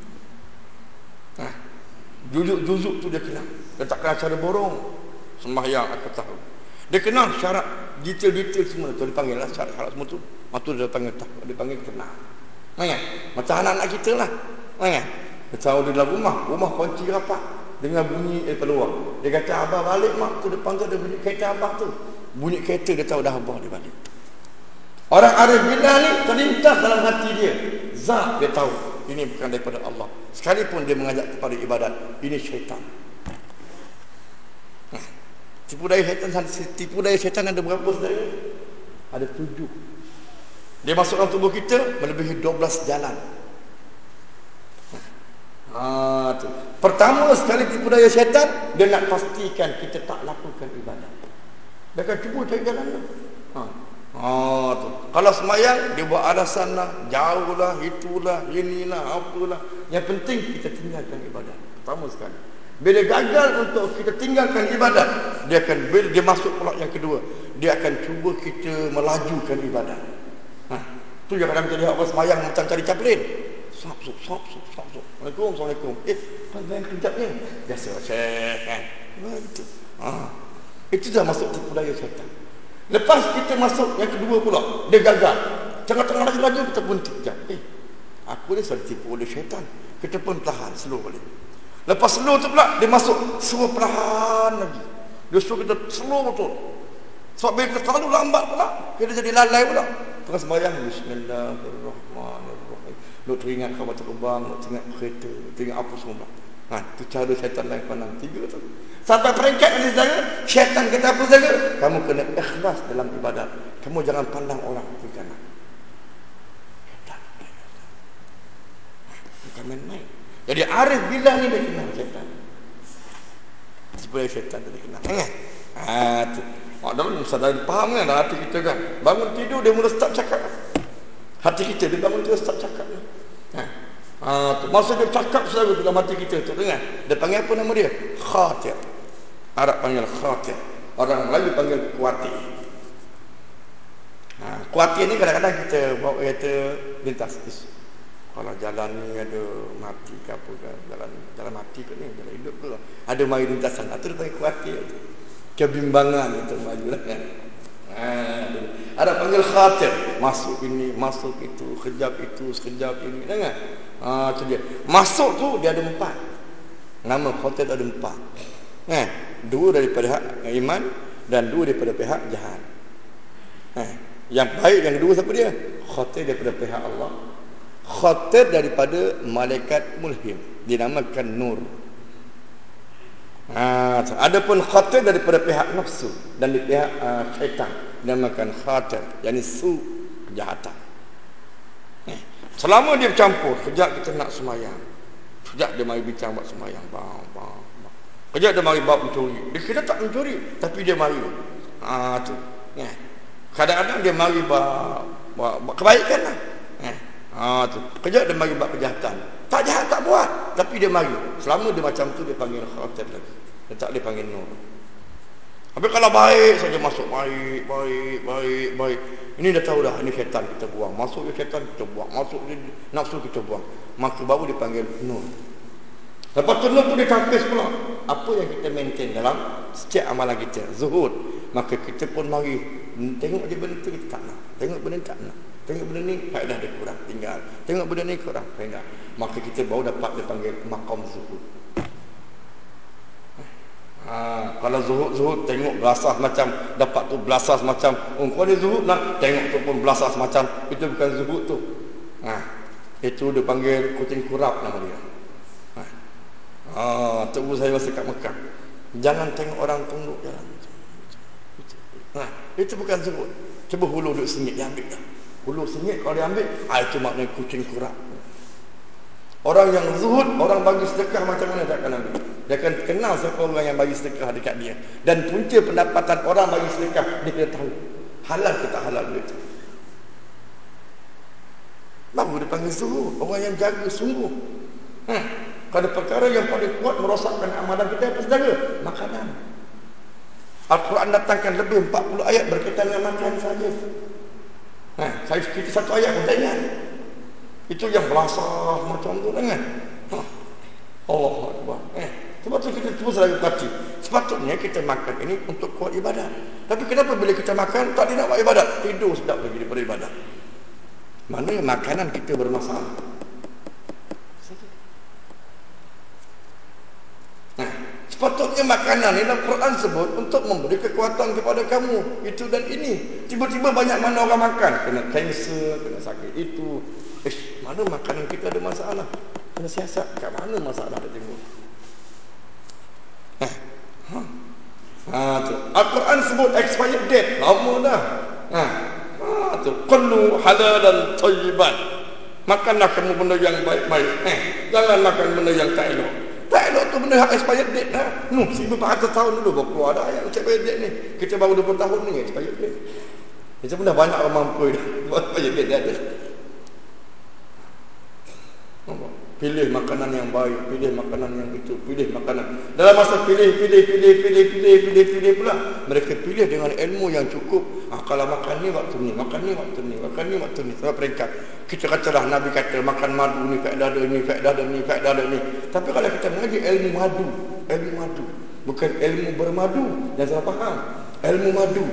Juzuk tu dia kenal. Dia tak kenal cara borong. Sembahyang aku tahu. Dia kenal syarat, detail-detail semua tu dipanggil lah syarat semua tu. Maka dia panggil tahu, dia panggil kenal. Kan? Macam anak-anak kita lah. Kan? Dia tahu di dalam rumah kunci rapat dengan bunyi daripada luar. Dia kata abah balik mak tu depan tu ada bunyi kereta abah tu. Bunyi kereta dia tahu dah abah dia balik. Orang arif billah ni terlintas dalam hati dia. Zat dia tahu ini bukan daripada Allah. Sekalipun dia mengajak kepada ibadat, ini syaitan. Tipu daya syaitan ada berapa saudara? Ada 7. Dia masuk dalam tubuh kita melebihi 12 jalan. Tu. Pertama sekali tipu daya syaitan, dia nak pastikan kita tak lakukan ibadat. Dia akan cuba cari jalan tu. Tu. Kalau sembahyang, dia buat alasan lah, jauh lah, itulah, inilah, apalah. Yang penting kita tinggalkan ibadat. Pertama sekali. Bila gagal untuk kita tinggalkan ibadat, bila dia masuk pula yang kedua, dia akan cuba kita melajukan ibadat. Tu yang kadang kita lihat orang sembahyang macam cari chaplain. Sop. Assalamualaikum. Pandai kejap ni. Biasa kan. Itu. Itu dah masuk tipu daya syaitan. Lepas kita masuk yang kedua pula, dia gagal. Tengah-tengah laju kita berhenti kejap. Aku ni sudah ditipu oleh syaitan. Kita pun tahan slow balik. Lepas slow tu pula dia masuk suruh perlahan lagi. Dia suruh kita slow betul. Sebab bila kita terlalu lambat pula, kita jadi lalai pula. Tengah sembahyang, bismillahirrahmanirrahim. Nak teringat kapal terbang, nak teringat kereta, nak teringat apa semua. Itu cara syaitan lain pandang. 3 tu. Sampai peringkat ni saudara, syaitan kata apa saudara? Kamu kena ikhlas dalam ibadat. Kamu jangan pandang orang ke kanan. Syaitan. Bukan main-main. Jadi arif billah ni dia kenal syaitan. Supaya syaitan dia kenal. Tu. Dalam saudara faham kan dalam hati kita kan. Bangun tidur dia mula start cakap. Hati kita dia bangun tidur start cakap. Masa dia cakap saudara dalam hati kita tu dengar. Dia panggil apa nama dia? Khatir. Arab panggil khatir. Orang Melayu panggil kuatir. Kuatir ni kadang-kadang kita bawa kereta lintas. Kalau jalan ni ada mati ke apa kan, jalan mati ke ni, jalan hidup ke, ada mari lintasan. Itu dia panggil kuatir tu. Kebimbangan itu majulah kan. Ada panggil khatir, masuk ini, masuk itu, sekejap ini, dengar. Itu dia. Masuk tu dia ada 4. Nama khatir ada 4. 2 daripada pihak iman dan 2 daripada pihak jahat. Yang baik yang kedua siapa dia? Khatir daripada pihak Allah. Khatir daripada malaikat mulhim, dinamakan nur. Adapun khatir daripada pihak nafsu dan di pihak syaitan, dinamakan khatir, yakni su, kejahatan. Selama dia bercampur, kejap kita nak sembahyang, kejap dia mari bincang buat sembahyang, kejap dia mari buat mencuri. Dia kena tak mencuri, tapi dia mari. Tu. Kadang-kadang dia mari buat kebaikan lah. Tu. Kejap dia mari buat kejahatan. Tak jahat tak buat, tapi dia mari. Selama dia macam tu dia panggil khatir lagi. Dia tak dia panggil nur. Tapi kalau baik saja masuk baik. Ini dah tahu dah, ini syaitan kita buang. Masuk dia syaitan kita buang. Masuk dia nafsu kita buang. Maka baru dia panggil nur. Lepas tu nur tu dia tapis pula. Apa yang kita maintain dalam setiap amalan kita, zuhud. Maka kita pun mari tengok je benda tu kita tak nak. Tengok benda tak nak. Tengok benda ni faedah dia kurang, tinggal. Tengok benda ni kurang, faedah. Maka kita baru dapat dipanggil maqam zuhud. Kalau zuhud tengok belasah macam dapat tu belasah macam kau ni zuhud lah, tengok tu pun belasah macam, itu bukan zuhud tu. Itu dipanggil kucing kurap nama dia. Tunggu saya masa kat Mekah, jangan tengok orang tunduk jalan. Itu bukan zuhud. Cuba hulu duk sengit, dia ambil dah. Hulu sengit kalau dia ambil, itu maknanya kucing kurap. Orang yang zuhud, orang bagi sedekah macam mana dia akan ambil. Dia akan kenal siapa orang yang bagi sedekah dekat dia. Dan punca pendapatan orang bagi sedekah, dia kena tahu halal ke tak halal duit. Baru dia panggil suruh. Orang yang jaga sungguh. Kalau perkara yang paling kuat merosakkan amalan kita apa saudara? Makanan. Al-Quran datangkan lebih 40 ayat berkaitan dengan makan saja. Saya cerita satu ayat pun tak ingat. Itu yang belasah macam tu kan. Allah Akbar. Sebab tu kita terus lagi perhati. Sepatutnya kita makan ini untuk kuat ibadat. Tapi kenapa bila kita makan tak nak buat ibadat? Tidur sedap lagi daripada ibadat. Mana makanan kita bermasalah. Sepatutnya makanan ini dalam Quran sebut untuk memberi kekuatan kepada kamu. Itu dan ini. Tiba-tiba banyak mana orang makan. Kena kanser, kena sakit itu. Mana makanan kita ada masalah. Kena siasat. Kat mana masalah ada timbul. Tu. Al-Quran sebut expired date. Lama dah. Tu. Kullu halalan tayyiban. Makanlah kamu benda yang baik-baik. Jangan makan benda yang tak elok. Tak elok tu benda expired date dah. 1400 tahun dulu baru keluar dah yang expired date ni. Kita baru 20 tahun ni expired date. Itu pun dah banyak orang mampu dah. Expired date dah ada. Pilih makanan yang baik, pilih makanan yang itu, pilih makanan. Dalam masa pilih pula, mereka pilih dengan ilmu yang cukup. Kalau makan ni waktu ni, makan ni waktu ni, makan ni waktu ni. Sebab peringkat. Kita katalah Nabi kata makan madu ni faedah ada ni, faedah ada ni, faedah ada ni. Tapi kalau kita mengaji ilmu madu, bukan ilmu bermadu. Jangan salah faham. Ilmu madu.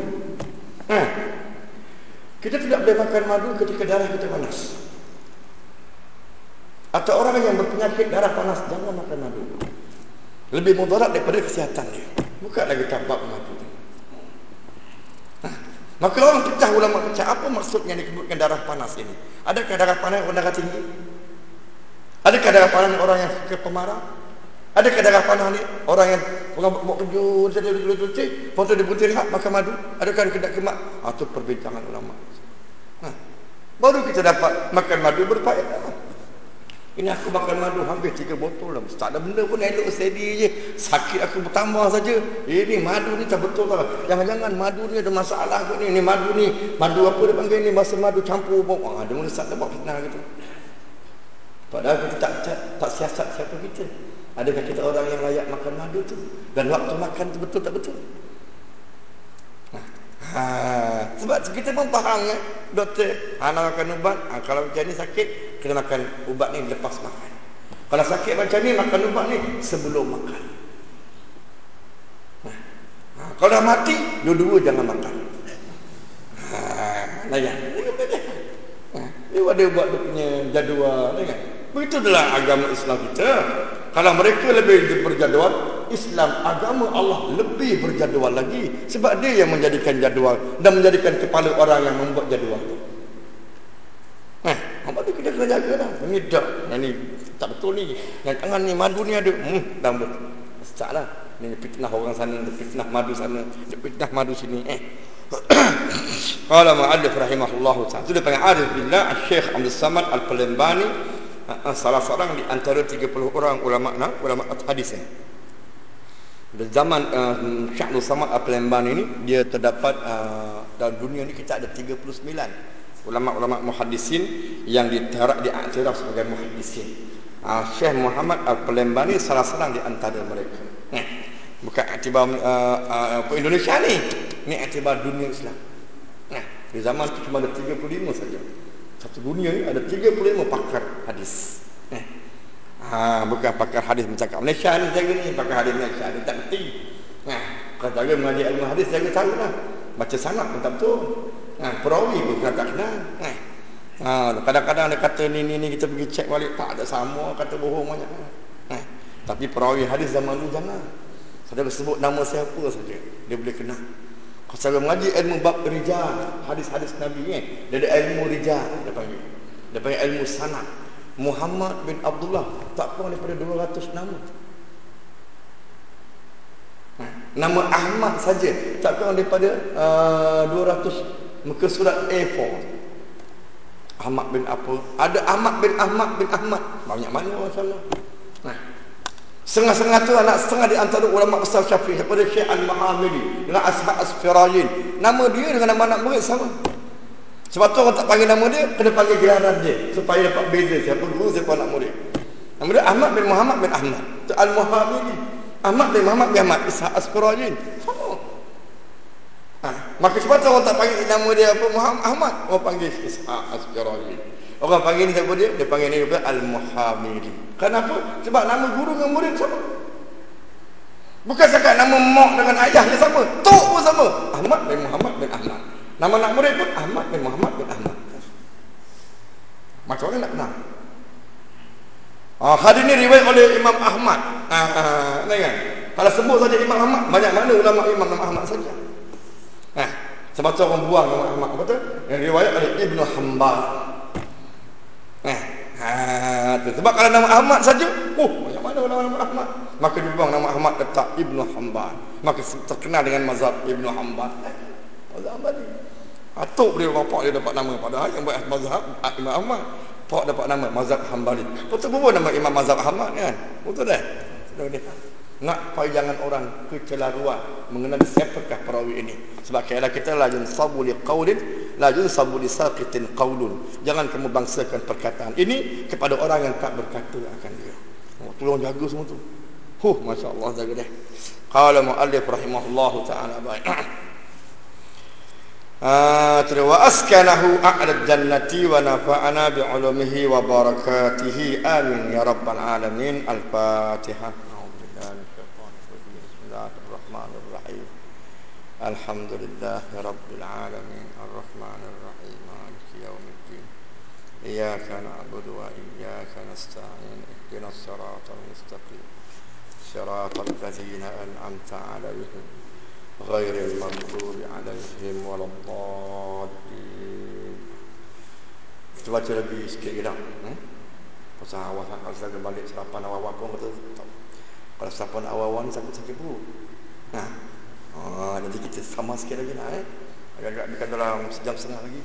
Kita tidak boleh makan madu ketika darah kita panas. Atau orang yang berpenyakit darah panas, jangan makan madu. Lebih mudarat daripada kesihatan dia. Bukan lagi tabak madu. Maka orang pecah, ulama pecah. Apa maksudnya disebutkan darah panas ini? Adakah darah panas orang darah tinggi? Adakah darah panas orang yang suka pemarah? Adakah darah panas ni orang yang buat kejut, lepas tu dia berhenti rehat makan madu? Adakah dia kena kemak? Itu perbincangan ulama. Baru kita dapat makan madu berfaedah. Ini aku makan madu hampir 3 botol lah. Tak ada benda pun elok steady je. Sakit aku bertambah saja. Ini madu ni tak betul lah. Jangan-jangan madu ni ada masalah kot ni. Ni madu apa dia panggil ni? Masa madu campur. Ada meresap dah buat fitnah gitu. Padahal kita tak siasat siapa kita. Adakah kita orang yang layak makan madu tu? Dan waktu makan tu betul tak betul? Sebab kita pun faham kan, doktor, nak makan ubat, kalau macam ni sakit, kena makan ubat ni lepas makan. Kalau sakit macam ni, makan ubat ni sebelum makan. Kalau dah mati, dua-dua jangan makan. Layan. Dia ada buat dia punya jadual kan. Begitu adalah agama Islam kita. Kalau mereka lebih berjadual, Islam agama Allah lebih berjadual lagi. Sebab dia yang menjadikan jadual dan menjadikan kepala orang yang membuat jadual. Apa tu kita kena jaga dah. Ini tak, ini tak betul ni. Yang tangan ni madu ni ada. Dah betul. Saklah. Ini fitnah orang sana, fitnah madu sana, fitnah madu sini. Qala mu'allif rahimahullahu ta'ala. Itu dia panggil Arif Billah Syekh Abdul Samad Al-Palembani, salah seorang di antara 30 orang ulama hadis ni. Di zaman Syekh Abdul Samad Al-Palembani ini, dia terdapat dalam dunia ni kita ada 39 ulama-ulama muhaddisin yang diiktiraf sebagai muhaddisin. Syekh Muhammad Al-Palembani salah seorang di antara mereka. Bukan iktibar Indonesia ni. Ni iktibar dunia Islam. Di zaman itu cuma ada 35 saja. Satu dunia ni ada 35 pakar hadis. Bukan pakar hadis bercakap Malaysia ni jaga ni, pakar hadis Malaysia ni tak penting. Kalau jaga mengaji ilmu hadis jaga tahu lah. Baca sanad pun tak betul. Perawi pun tak kenal. Kadang-kadang dia kata ni kita pergi cek balik tak ada sama, kata bohong banyak. Tapi perawi hadis zaman dulu jangan. Saudara sebut nama siapa saja dia boleh kenal. Kalau saudara mengaji ilmu bab rijal, hadis-hadis Nabi dia ada ilmu rijal dia panggil. Dia panggil ilmu sanad. Muhammad bin Abdullah tak kurang daripada 200 nama. Nama Ahmad saja tak kurang daripada 200 muka surat A4. Ahmad bin apa? Ada Ahmad bin Ahmad bin Ahmad. Banyak mana orang sana. Setengah-setengah tu anak setengah di antara ulama besar Syafi'i daripada Syekh Al-Mahamili dengan Ashab As-Firayin. Nama dia dengan nama anak murid sama. Sebab tu orang tak panggil nama dia, kena panggil gelaran dia supaya dapat beza siapa guru, siapa anak murid. Nama dia Ahmad bin Muhammad bin Ahmad. Itu Al-Muhamili. Ahmad bin Muhammad bin Ahmad Ishaq Asqarani. Sama. Maka sebab tu orang tak panggil nama dia apa Muhammad Ahmad, orang panggil Ishaq Asqarani. Orang panggil ni siapa dia? Dia panggil ni Al-Muhamili. Kenapa? Sebab nama guru dengan murid sama. Bukan sekat nama mak dengan ayah dia sama. Tok pun sama. Ahmad bin Muhammad bin Ahmad. Nama anak murid pun Ahmad bin Muhammad bin Ahmad. Macam mana nak kenal? Hadis ni riwayat oleh Imam Ahmad. Kan? Kalau sebut saja Imam Ahmad, banyak mana ulama Imam Ahmad saja. Sebab tu orang buang nama Ahmad. Apa tu? Yang riwayat oleh Ibnu Hanbal. Sebab kalau nama Ahmad saja, banyak mana nama Ahmad. Maka dibuang nama Ahmad, letak Ibnu Hanbal. Maka terkenal dengan mazhab Ibnu Hanbal. Mazhab Hanbali. Atuk dia, bapak dia dapat nama. Padahal yang buat mazhab Imam Ahmad, pak dapat nama mazhab Hanbali. Betul pun nama Imam mazhab Ahmad kan? Betul dah. Sudah dia. Nak supaya jangan orang kecelaruan mengenali siapakah perawi ini. Sebab kaidah kita la yunsabu liqaulin la yunsabu lisaqitin qaulun. Jangan kamu bangsakan perkataan ini kepada orang yang tak berkata akan dia. Tolong jaga semua tu. Masya-Allah jaga dia. Qala muallif rahimahullahu taala baik. Wa askanahu a'la jannati wa nafa'ana bi 'ulumihi wa barakatihi amin ya rabbal alamin. Al-Fatihah. Bismillahirrahmanirrahim. Alhamdulillahi rabbil alamin arrahmanir rahim maliki yaumiddin. Iyyaka na'budu wa iyyaka nasta'in ihdinas siratal mustaqim siratal ladzina an'amta 'alaihim ghairil maghdubi 'alaihim waladdallin. Cuba baca lagi sikit kita. Pasal awal kalau saya balik sarapan awal pun kata kalau sarapan awal ni sakit-sakit perut. Jadi kita sama sikit lagi nak agak-agak dekat dalam sejam setengah lagi.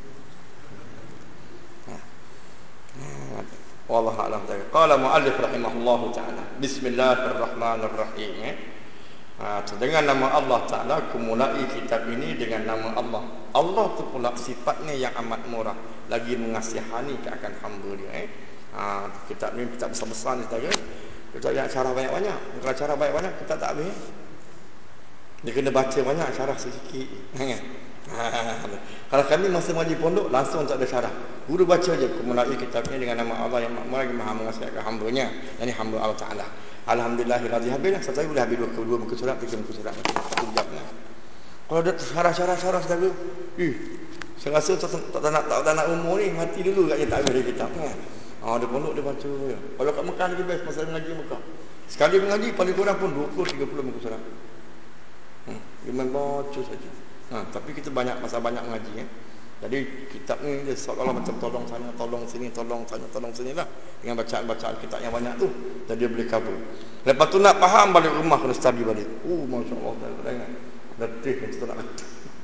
Wallahu a'lam. Qala muallif rahimahullahu taala. Bismillahirrahmanirrahim. Dengan nama Allah Ta'ala aku mulai kitab ini dengan nama Allah. Allah tu pula sifatnya yang amat murah, lagi mengasihani ke akan hamba dia. Kitab ni kitab besar-besar ni saudara. Kita yang cara banyak-banyak. Kalau cara banyak-banyak kita tak habis. Dia kena baca banyak, syarah sedikit. Kalau kami masa mengaji pondok langsung tak ada syarah. Guru baca je mulai kitab ini dengan nama Allah yang Maha mengasihi hamba-Nya, yakni hamba Allah Taala. Alhamdulillahirabbil alamin. Saya boleh habis dua muka surat, tiga muka surat. Satu jamnya. Kalau ada syarah saudara, saya rasa tak nak umur ni, mati dulu katnya tak habis kitab kan. Ada pondok dia baca je. Kalau kat Mekah lagi best masa mengaji Mekah. Sekali mengaji paling kurang pun 20-30 muka surat. Dia main baca saja. Tapi kita banyak mengaji Jadi kitab ni dia seolah-olah macam tolong sana, tolong sini, tolong sana, tolong sini lah. Dengan bacaan-bacaan kitab yang banyak tu, jadi dia boleh cover. Lepas tu nak faham balik rumah kena study balik. Masya-Allah tengok. Letih macam tu nak kata.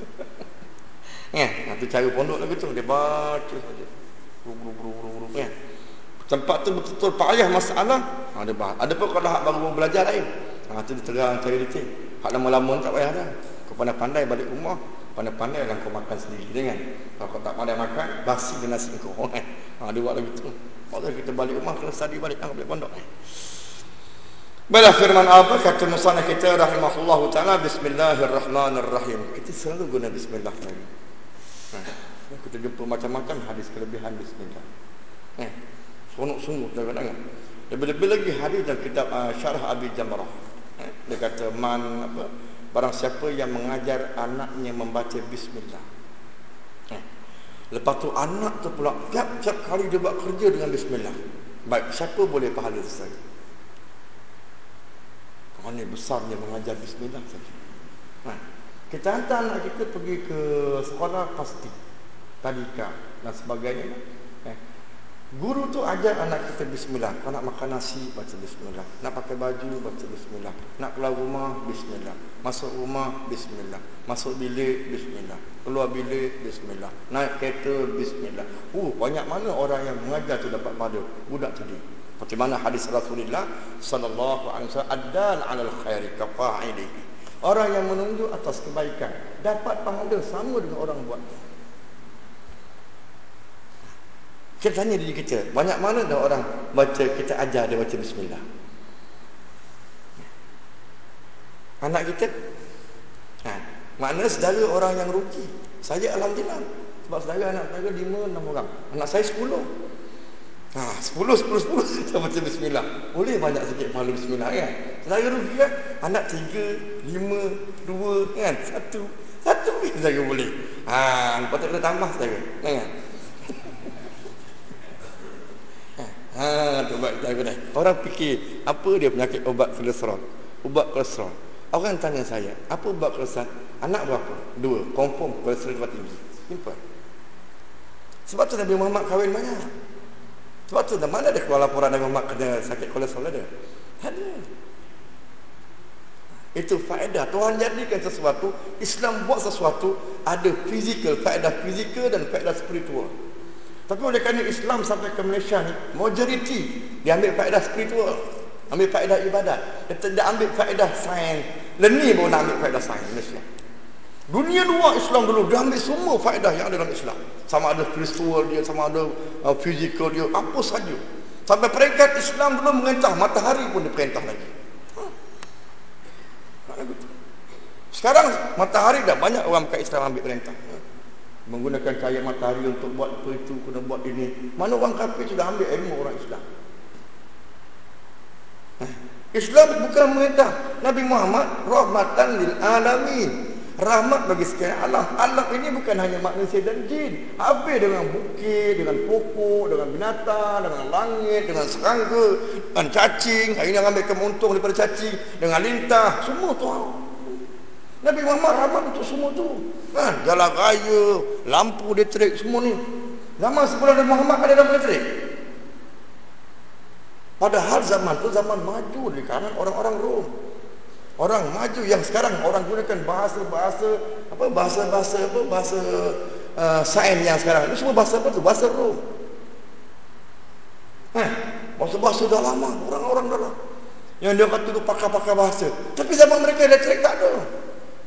Itu cara pondok lagu tu, dia baca saja. Buru-buru tempat tu betul-betul payah masalah. Dia bahas. Ada pun kalau hak baru belajar lain. Tu diterang cara detail. Hak lama-lama tak payah dah. Kau pandai-pandai balik rumah, pandai-pandai lah kau makan sendiri kan. Kalau kau tak pandai makan, basi dengan nasi kau dia buat lagi tu. Kalau kita balik rumah kena study balik balik pondok. Baiklah, firman apa kata musannaf kita rahimahullahu taala, bismillahirrahmanirrahim. Kita selalu guna bismillah lagi. Kita jumpa macam-macam hadis kelebihan bismillah. Seronok sungguh kadang-kadang. Lebih-lebih lagi hadis dalam kitab Syarah Abi Jamrah. Dia kata barang siapa yang mengajar anaknya membaca bismillah. Lepas tu anak tu pula tiap-tiap kali dia buat kerja dengan bismillah. Baik, siapa boleh pahala saja? Ini besarnya mengajar bismillah saja. Kita hantar anak kita pergi ke sekolah pasti tadika dan sebagainya. Guru tu ajar anak kita bismillah. Kau nak makan nasi, baca bismillah. Nak pakai baju, baca bismillah. Nak keluar rumah, bismillah. Masuk rumah, bismillah. Masuk bilik, bismillah. Keluar bilik, bismillah. Naik kereta, bismillah. Banyak mana orang yang mengajar tu dapat pahala. Budak tadi. Seperti mana hadis Rasulullah sallallahu alaihi wasallam, addal 'alal khairi kafa'ilihi. Orang yang menunjuk atas kebaikan dapat pahala sama dengan orang buat. Kita tanya diri kita, banyak mana dah orang baca, kita ajar dia baca bismillah? Anak kita? Maknanya saudara orang yang rugi. Saya alhamdulillah. Sebab saudara anak saya 5, 6 orang. Anak saya 10. 10 kita baca bismillah. Boleh banyak sikit pahala bismillah kan? Saudara rugi kan? Anak 3, 5, 2 kan? Satu saudara boleh. Patut kena tambah saudara. Kan? Ubat saudara dah. Orang fikir, apa dia penyakit ubat kolesterol? Ubat kolesterol. Orang tanya saya, apa ubat kolesterol? Anak berapa? 2. Confirm kolesterol dia tinggi. Simple. Sebab tu Nabi Muhammad kahwin banyak. Sebab tu mana ada keluar laporan Nabi Muhammad kena sakit kolesterol ada? Ada. Itu faedah. Tuhan jadikan sesuatu, Islam buat sesuatu, ada fizikal, faedah fizikal dan faedah spiritual. Tapi oleh kerana Islam sampai ke Malaysia ni, majoriti dia ambil faedah spiritual, ambil faedah ibadat. Dia tidak ambil faedah sains. Learning baru nak ambil faedah sains Malaysia. Dunia luar Islam dulu, dia ambil semua faedah yang ada dalam Islam. Sama ada spiritual dia, sama ada fizikal dia, apa saja. Sampai peringkat Islam dulu mengerintah, matahari pun diperintah lagi. Sekarang matahari dah banyak orang kat Islam ambil perintah. Menggunakan cahaya matahari untuk buat apa itu, kena buat ini. Mana orang kafir sudah ambil ilmu orang Islam. Islam bukan merintah. Nabi Muhammad rahmatan lil alamin, rahmat bagi sekalian alam. Alam ini bukan hanya manusia dan jin. Habis dengan bukit, dengan pokok, dengan binatang, dengan langit, dengan serangga, dengan cacing. Hari ini ambil kemuntung daripada cacing, dengan lintah, semua tu. Nabi Muhammad rahmat untuk semua tu. Jalan raya, lampu elektrik, semua ni. Zaman sebelum Nabi Muhammad ada lampu elektrik. Padahal zaman tu zaman maju di kalangan orang-orang Rom. Orang maju yang sekarang orang gunakan bahasa sains yang sekarang. Itu semua bahasa apa tu? Bahasa Rom. Bahasa dah lama, orang-orang dah lama. Yang dia kata tu pakar-pakar bahasa. Tapi zaman mereka elektrik tak ada.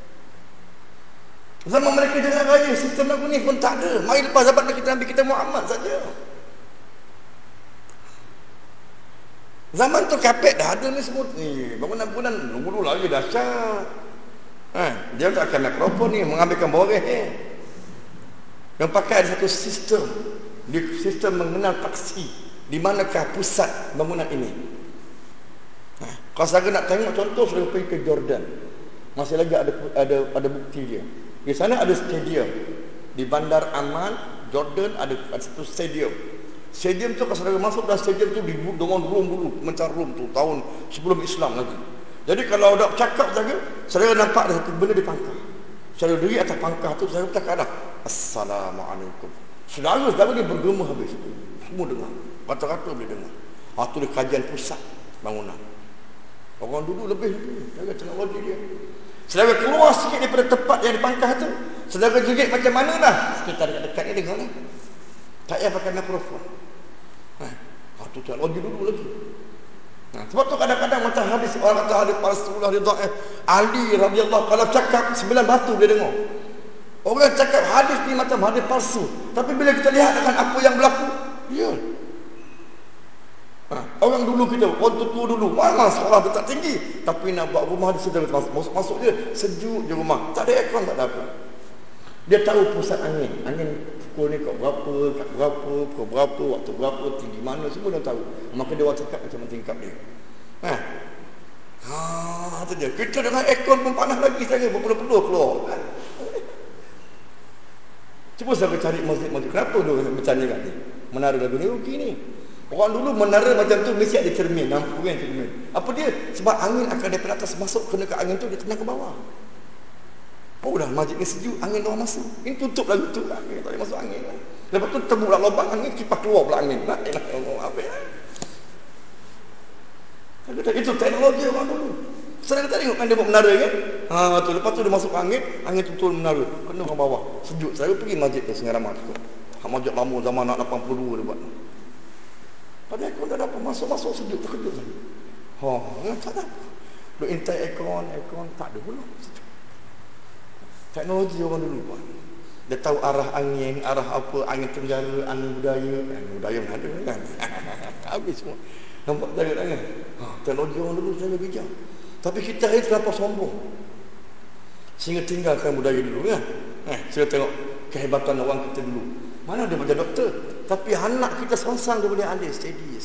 Zaman mereka jalan raya, sistem lagu ni pun tak ada. Mari lepas zaman kita Nabi kita Muhammad saja. Zaman tu kapet dah ada ni semua ni. Bangunan-bangunan dulu lagi dahsyat. Dia tak akan mikrofon ni, mengambilkan boreh ni. Yang pakai ada satu sistem. Sistem mengenal taksi. Di manakah pusat bangunan ini? Kalau saya nak tengok contoh, sudah pergi ke Jordan. Masih lagi ada bukti dia. Di sana ada stadium. Di Bandar Aman, Jordan ada satu stadium. Stadium tu kalau saudara masuk dalam stadium tu dengan Rom dulu, macam Rom tu tahun sebelum Islam lagi. Jadi kalau ada cakap saudara nampak ada satu benda di pangkah. Saudara diri atas pangkah tu, saudara cakap dah, Assalamualaikum. Saudara ni bergema habis. Semua dengar. Rata-rata boleh dengar. Itu dia kajian pusat bangunan. Orang dulu lebih jaga teknologi dia. Saudara keluar sikit daripada tempat yang di pangkah tu, saudara jerit macam mana dah, sekitar dekat-dekat ni dengar lah. Tak payah pakai mikrofon. Itu teknologi dulu lagi. Sebab tu kadang-kadang macam hadis, orang kata hadis palsu, hadis dhaif. Ali radhiyallahu kalau cakap 9 batu dia dengar. Orang cakap hadis ni macam hadis palsu, tapi bila kita lihat dengan apa yang berlaku, ya. Orang dulu kita, orang tua dulu, memang sekolah tu tak tinggi, tapi nak buat rumah dia sedang masuk dia, sejuk je rumah, tak ada aircon, tak ada apa. Dia tahu pusat angin pukul ni kat berapa, pukul berapa, waktu berapa, tinggi mana, semua dia tahu. Maka dia orang cakap macam tingkap dia. Itu dia. Kita dengan aircon pun panas lagi saya, berpeluh-peluh keluar. Cuba saya cari masjid-masjid. Kenapa dia macam ni kat ni? Menara lagu ni rugi ni. Orang dulu menara macam tu mesti ada cermin, lampu kan cermin. Apa dia? Sebab angin akan daripada atas masuk kena ke angin tu, dia tenang ke bawah. Dah masjid ni sejuk, angin luar masuk. Ini tutup lagu tu, angin tak boleh masuk angin. Lepas tu tembuk lah lubang angin, kipas keluar pula angin. Apa ya? Itu teknologi orang dulu. Sedang kita tengok kan dia buat menara kan? Lepas tu dia masuk angin tutup menara, kena ke bawah. Sejuk. Saya pergi masjid tu Sengaramah tu. Masjid lama zaman nak 82 dia buat. Pada aircon dah dapat masuk sejuk, terkejut saya. Tak ada apa. Duk intai aircon tak ada pula. Teknologi orang dulu buat. Dia tahu arah angin, arah apa, angin tenggara, angin budaya. Angin budaya mana ada kan? Habis semua. Nampak tak kan? Teknologi orang dulu sangat bijak. Tapi kita ini terlampau sombong. Sehingga tinggalkan budaya dulu kan? Saya tengok kehebatan orang kita dulu. Mana dia baca doktor? Tapi anak kita seorang dia boleh alih steady.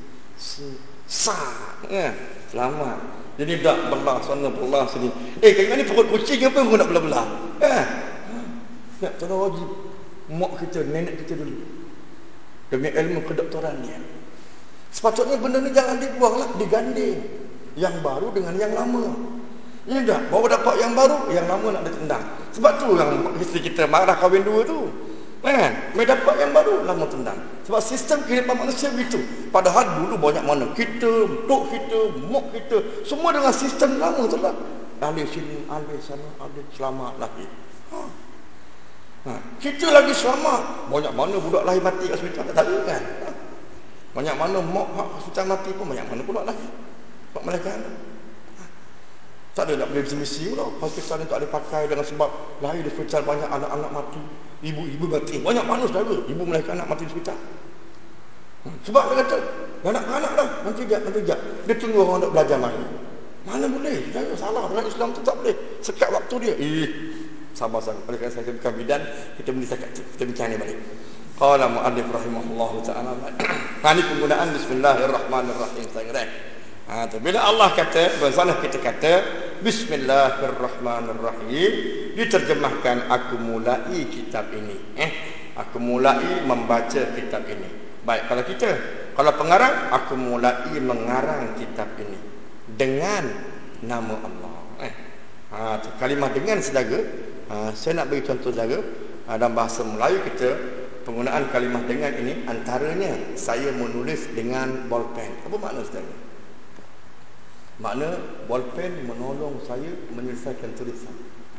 Kan? Selamat. Jadi tak belah sana, belah sini. Kali ni perut kucing apa pun nak belah-belah. Nak teknologi mak kita, nenek kita dulu demi ilmu kedoktorannya. Sepatutnya benda ni jangan dibuanglah, diganding yang baru dengan yang lama. Ini dah baru dapat yang baru, yang lama nak ditendang. Sebab tu yang isteri kita marah kahwin dua tu kan, mereka dapat yang baru, lama tendang. Sebab sistem kehidupan manusia begitu. Padahal dulu banyak mana kita, tok kita, mak kita, semua dengan sistem lama tu lah. Alih sini, alih sana, alih selamat lagi. Kita lagi selamat. Banyak mana budak lahir mati kat hospital tak tahu kan. Banyak mana mak hospital mati pun banyak mana pula lahir. Mak melahirkan. Tak ada nak beli misi pula. Hospital ni tak boleh pakai dengan sebab lahir di hospital banyak anak-anak mati. Ibu-ibu mati. Banyak mana saudara ibu melahirkan anak mati di hospital. Sebab dia kata anak-anak dah nanti jap. Dia tunggu orang nak belajar mari. Mana boleh? Saudara salah. Dalam Islam tu tak boleh. Sekat waktu dia. Sabar. Oleh kerana saya bukan bidan, kita boleh cakap tu. Kita bincang ni balik. Qala mu'allif rahimahullahu ta'ala. Ini penggunaan bismillahirrahmanirrahim. Bila Allah kata, masalah kita kata bismillahirrahmanirrahim, diterjemahkan aku mulai kitab ini. Aku mulai membaca kitab ini. Baik, kalau pengarang, aku mulai mengarang kitab ini dengan nama Allah. Kalimah dengan saudara. Saya nak bagi contoh saja. Dalam bahasa Melayu kita, penggunaan kalimah dengan ini antaranya saya menulis dengan bolpen. Apa makna saudara? Makna bolpen menolong saya menyelesaikan tulisan.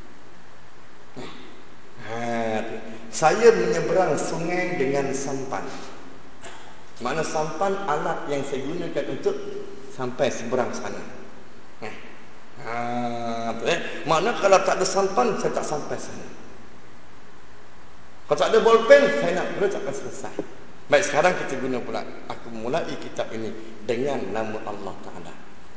Saya menyeberang sungai dengan sampan. Makna sampan alat yang saya gunakan untuk sampai seberang sana. Makna kalau tak ada sampan, saya tak sampai sana. Kalau tak ada bolpen, saya nak guna tak akan selesai. Baik, sekarang kita guna pula. Aku mulai kitab ini dengan nama Allah Ta'ala.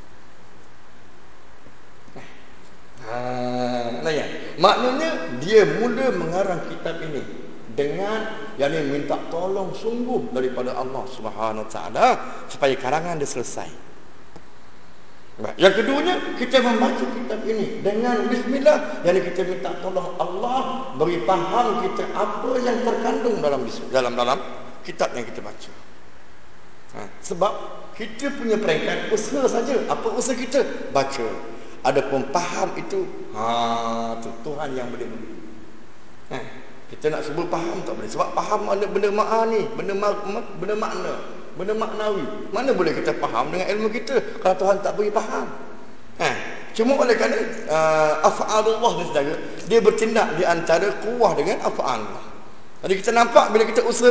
Maknanya dia mula mengarang kitab ini dengan yang ini minta tolong sungguh daripada Allah Subhanahu Wa Ta'ala supaya karangan dia selesai. Yang keduanya, kita membaca kitab ini dengan bismillah, yang kita minta tolong Allah beri faham kita apa yang terkandung dalam kitab yang kita baca. Sebab kita punya peringkat usaha saja. Apa usaha kita? Baca. Adapun faham itu Tuhan yang boleh beri. Kita nak sebut faham tak boleh. Sebab faham ada benda ma'ani, benda makna, benda maknawi. Mana boleh kita faham dengan ilmu kita kalau Tuhan tak beri faham. Cuma oleh kerana af'alullah ni saudara, dia bertindak di antara kuah dengan af'alullah. Jadi kita nampak bila kita usaha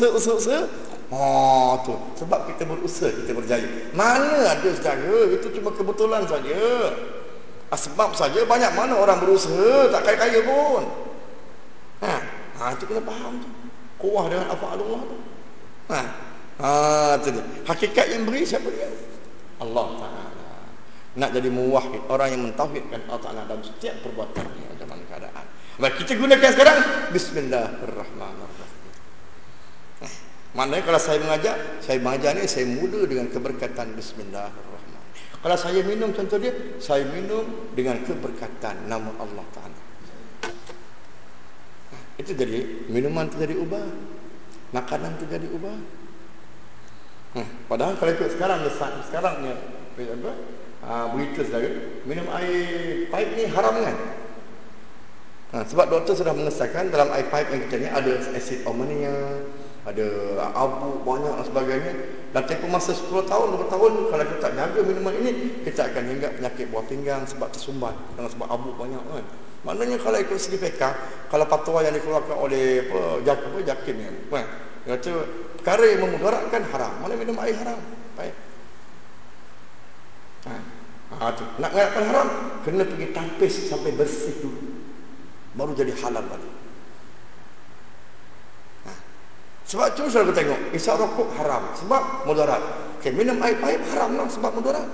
tu sebab kita berusaha kita berjaya. Mana ada saudara, itu cuma kebetulan saja. Sebab saja banyak mana orang berusaha tak kaya-kaya pun. Itu kena faham tu. Kuah dengan af'alullah tu. Itu dia. Hakikat yang beri siapa dia? Allah Ta'ala. Nak jadi muwahhid, orang yang mentauhidkan Allah Ta'ala dalam setiap perbuatannya dalam keadaan. Baik, kita gunakan sekarang bismillahirrahmanirrahim. Maknanya kalau saya mengajar ni saya mula dengan keberkatan bismillahirrahmanirrahim. Kalau saya minum, contoh dia, saya minum dengan keberkatan nama Allah Ta'ala. Itu jadi minuman tu jadi ubah, makanan tu jadi ubah. Padahal kalau ikut sekarangnya berita saudara, minum air pipe ni haram kan? Sebab doktor sudah mengesahkan dalam air pipe yang kita ni ada asid amonia, ada abu banyak dan sebagainya. Dan tempoh masa 10 tahun, 20 tahun kalau kita tak jaga minuman ini, kita akan hingga penyakit buah pinggang sebab tersumbat dengan sebab abu banyak kan. Maknanya kalau ikut segi fiqh, kalau fatwa yang dikeluarkan oleh Jakim ni, kata perkara yang memudaratkan haram. Mana minum air haram? Baik. Nak mengatakan haram, kena pergi tapis sampai bersih dulu, baru jadi halal lagi. Sebab tu selalu tengok, isap rokok haram sebab mudarat. Minum air haram lah sebab mudarat.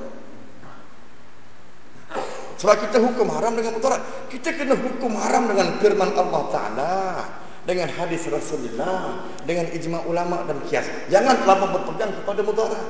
Sebab kita hukum haram dengan mudarat. Kita kena hukum haram dengan firman Allah Ta'ala, dengan hadis Rasulullah, dengan ijma' ulama dan kias. Jangan terlalu berpegang kepada mudarat.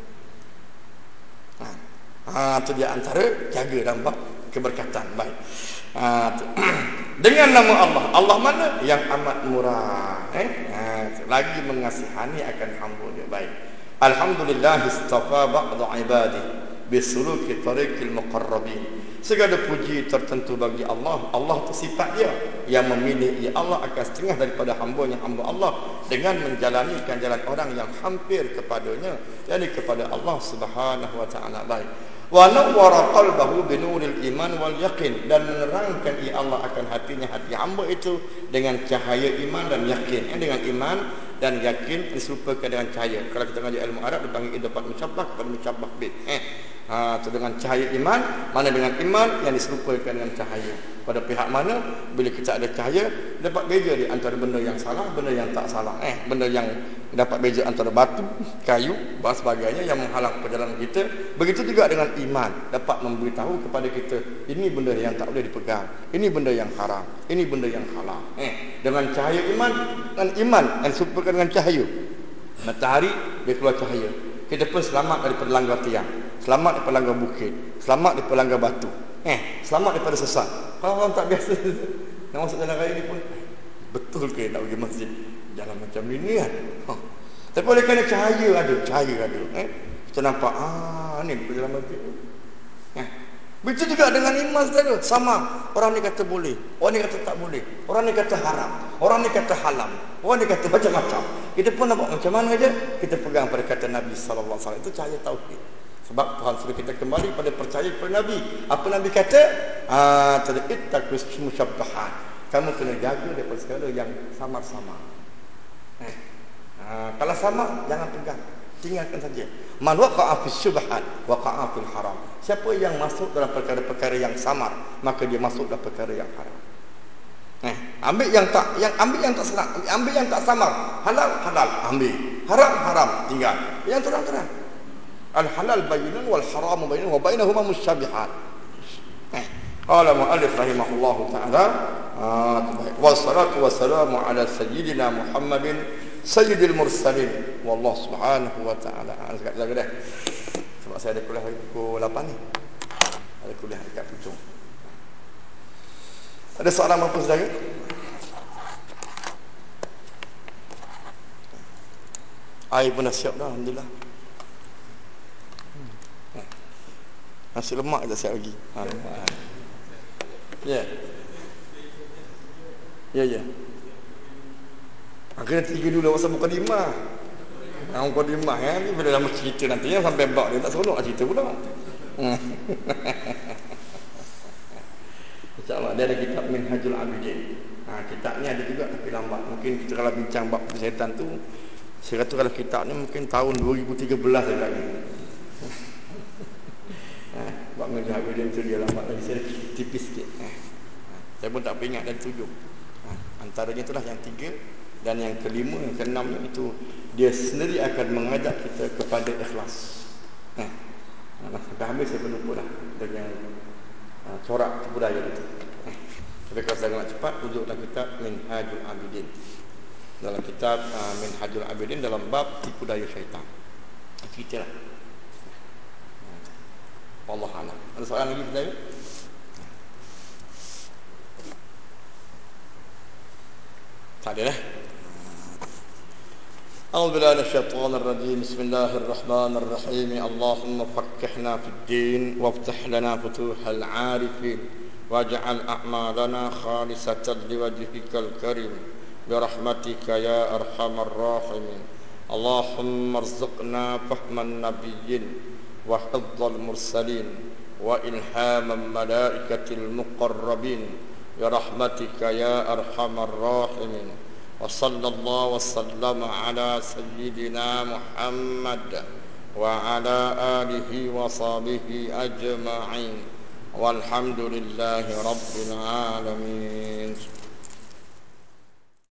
Itu dia antara jaga dan bab keberkatan. Baik. Dengan nama Allah. Allah mana? Yang amat murah. Lagi mengasihani akan hamba dia. Baik. Alhamdulillah istafa ba'da ibadi bisuluki tariqil muqarrabin. Segala puji tertentu bagi Allah. Allah itu sifat dia yang memilih. Ya Allah akan setengah daripada hamba-Nya hamba Allah dengan menjalanikan jalan orang yang hampir kepadanya, yakni kepada Allah Subhanahu wa taala. Baik. Wa nawwara qalbahu binuril iman wal yaqin, dan menerangkan ya Allah akan hatinya, hati hamba itu dengan cahaya iman dan yakin. Dengan iman dan yakin diserupakan dengan cahaya. Kalau kita ngaji ilmu Arab dipanggil idapat musyabbah kepada musyabbah bih. Itu dengan cahaya iman, mana dengan iman yang diserupakan dengan cahaya. Pada pihak mana bila kita ada cahaya dapat beza di antara benda yang salah, benda yang tak salah. Benda yang dapat beza antara batu, kayu dan sebagainya yang menghalang perjalanan kita. Begitu juga dengan iman, dapat memberitahu kepada kita ini benda yang tak boleh dipegang, ini benda yang haram, ini benda yang halal. Dengan cahaya iman, dengan iman yang diserupakan dengan cahaya. Matahari dia keluar cahaya. Kita pun selamat daripada langgar tiang, selamat daripada langgar bukit, selamat daripada langgar batu, selamat daripada sesat. Kalau orang tak biasa nak masuk jalan raya ni pun, betul ke nak pergi masjid jalan macam ni kan? Tapi oleh kerana cahaya ada, kita nampak ni pergi jalan masjid. Begitu juga dengan iman saudara, sama. Orang ni kata boleh, orang ni kata tak boleh, orang ni kata haram, orang ni kata halal, orang ni kata macam-macam. Kita pun nampak macam mana aja, kita pegang pada kata Nabi sallallahu alaihi wasallam. Itu cahaya tauhid. Sebab Tuhan suruh kita kembali pada percaya kepada Nabi. Apa Nabi kata? Ittaqus musyabbahat. Kamu kena jaga daripada segala yang samar-samar. Kalau samar jangan pegang, tinggalkan saja. Man waqa'a fis syubhat waqa'a fil haram. Siapa yang masuk dalam perkara-perkara yang samar, maka dia masuk dalam perkara yang haram. Ambil yang tak salah, ambil yang tak samar. Halal ambil, haram tinggal. Yang terang-terang. Al halal bayyinun wal haram bayyinun wa bainahuma musyabihat. Qala mu'allif rahimahullahu ta'ala, wassalatu wassalamu ala sayyidina Muhammadin sayyidil mursalin wallahu subhanahu wa ta'ala. Sekejap jaga dah. Sebab saya ada kuliah pukul 8 ni. Ada kuliah dekat Puchong. Ada soalan apa saudara? Air pun dah siap dah, alhamdulillah. Nasi lemak tak siap lagi. Ya. Kena 3 dulu pasal mukadimah. Mukadimah ni bila lama cerita nanti sampai bab dia tak seronok cerita pula. InsyaAllah dia ada kitab Minhajul Abidin. Kitab ni ada juga tapi lambat. Mungkin kita kalau bincang bab kesihatan tu, saya kata kalau kitab ni mungkin tahun 2013 agaknya. Bab Minhajul Abidin tu dia lambat lagi, saya tipis sikit. Saya pun tak ingat dan 7. Antaranya itulah yang 3 dan yang kelima, yang keenam itu dia sendiri akan mengajak kita kepada ikhlas. Sampai habis saya pun lupa dah dengan corak budaya itu. Tapi kalau saya nak cepat, rujuk dalam kitab Minhajul Abidin. Dalam kitab Minhajul Abidin dalam bab tipu daya syaitan. Ceritalah. Wallahu a'lam. Ada soalan lagi saudara? Tak ada dah. أعوذ بالله من الشيطان الرجيم بسم الله الرحمن الرحيم اللهم فقهنا في الدين وافتح لنا فتوح العارفين واجعل أعمالنا خالصة لوجهك الكريم برحمتك يا أرحم الراحمين اللهم ارزقنا فهم النبيين وحفظ المرسلين وإلهام الملائكة المقربين برحمتك يا أرحم الراحمين وصلى الله وسلم على سيدنا محمد وعلى آله وصحبه أجمعين والحمد لله رب العالمين.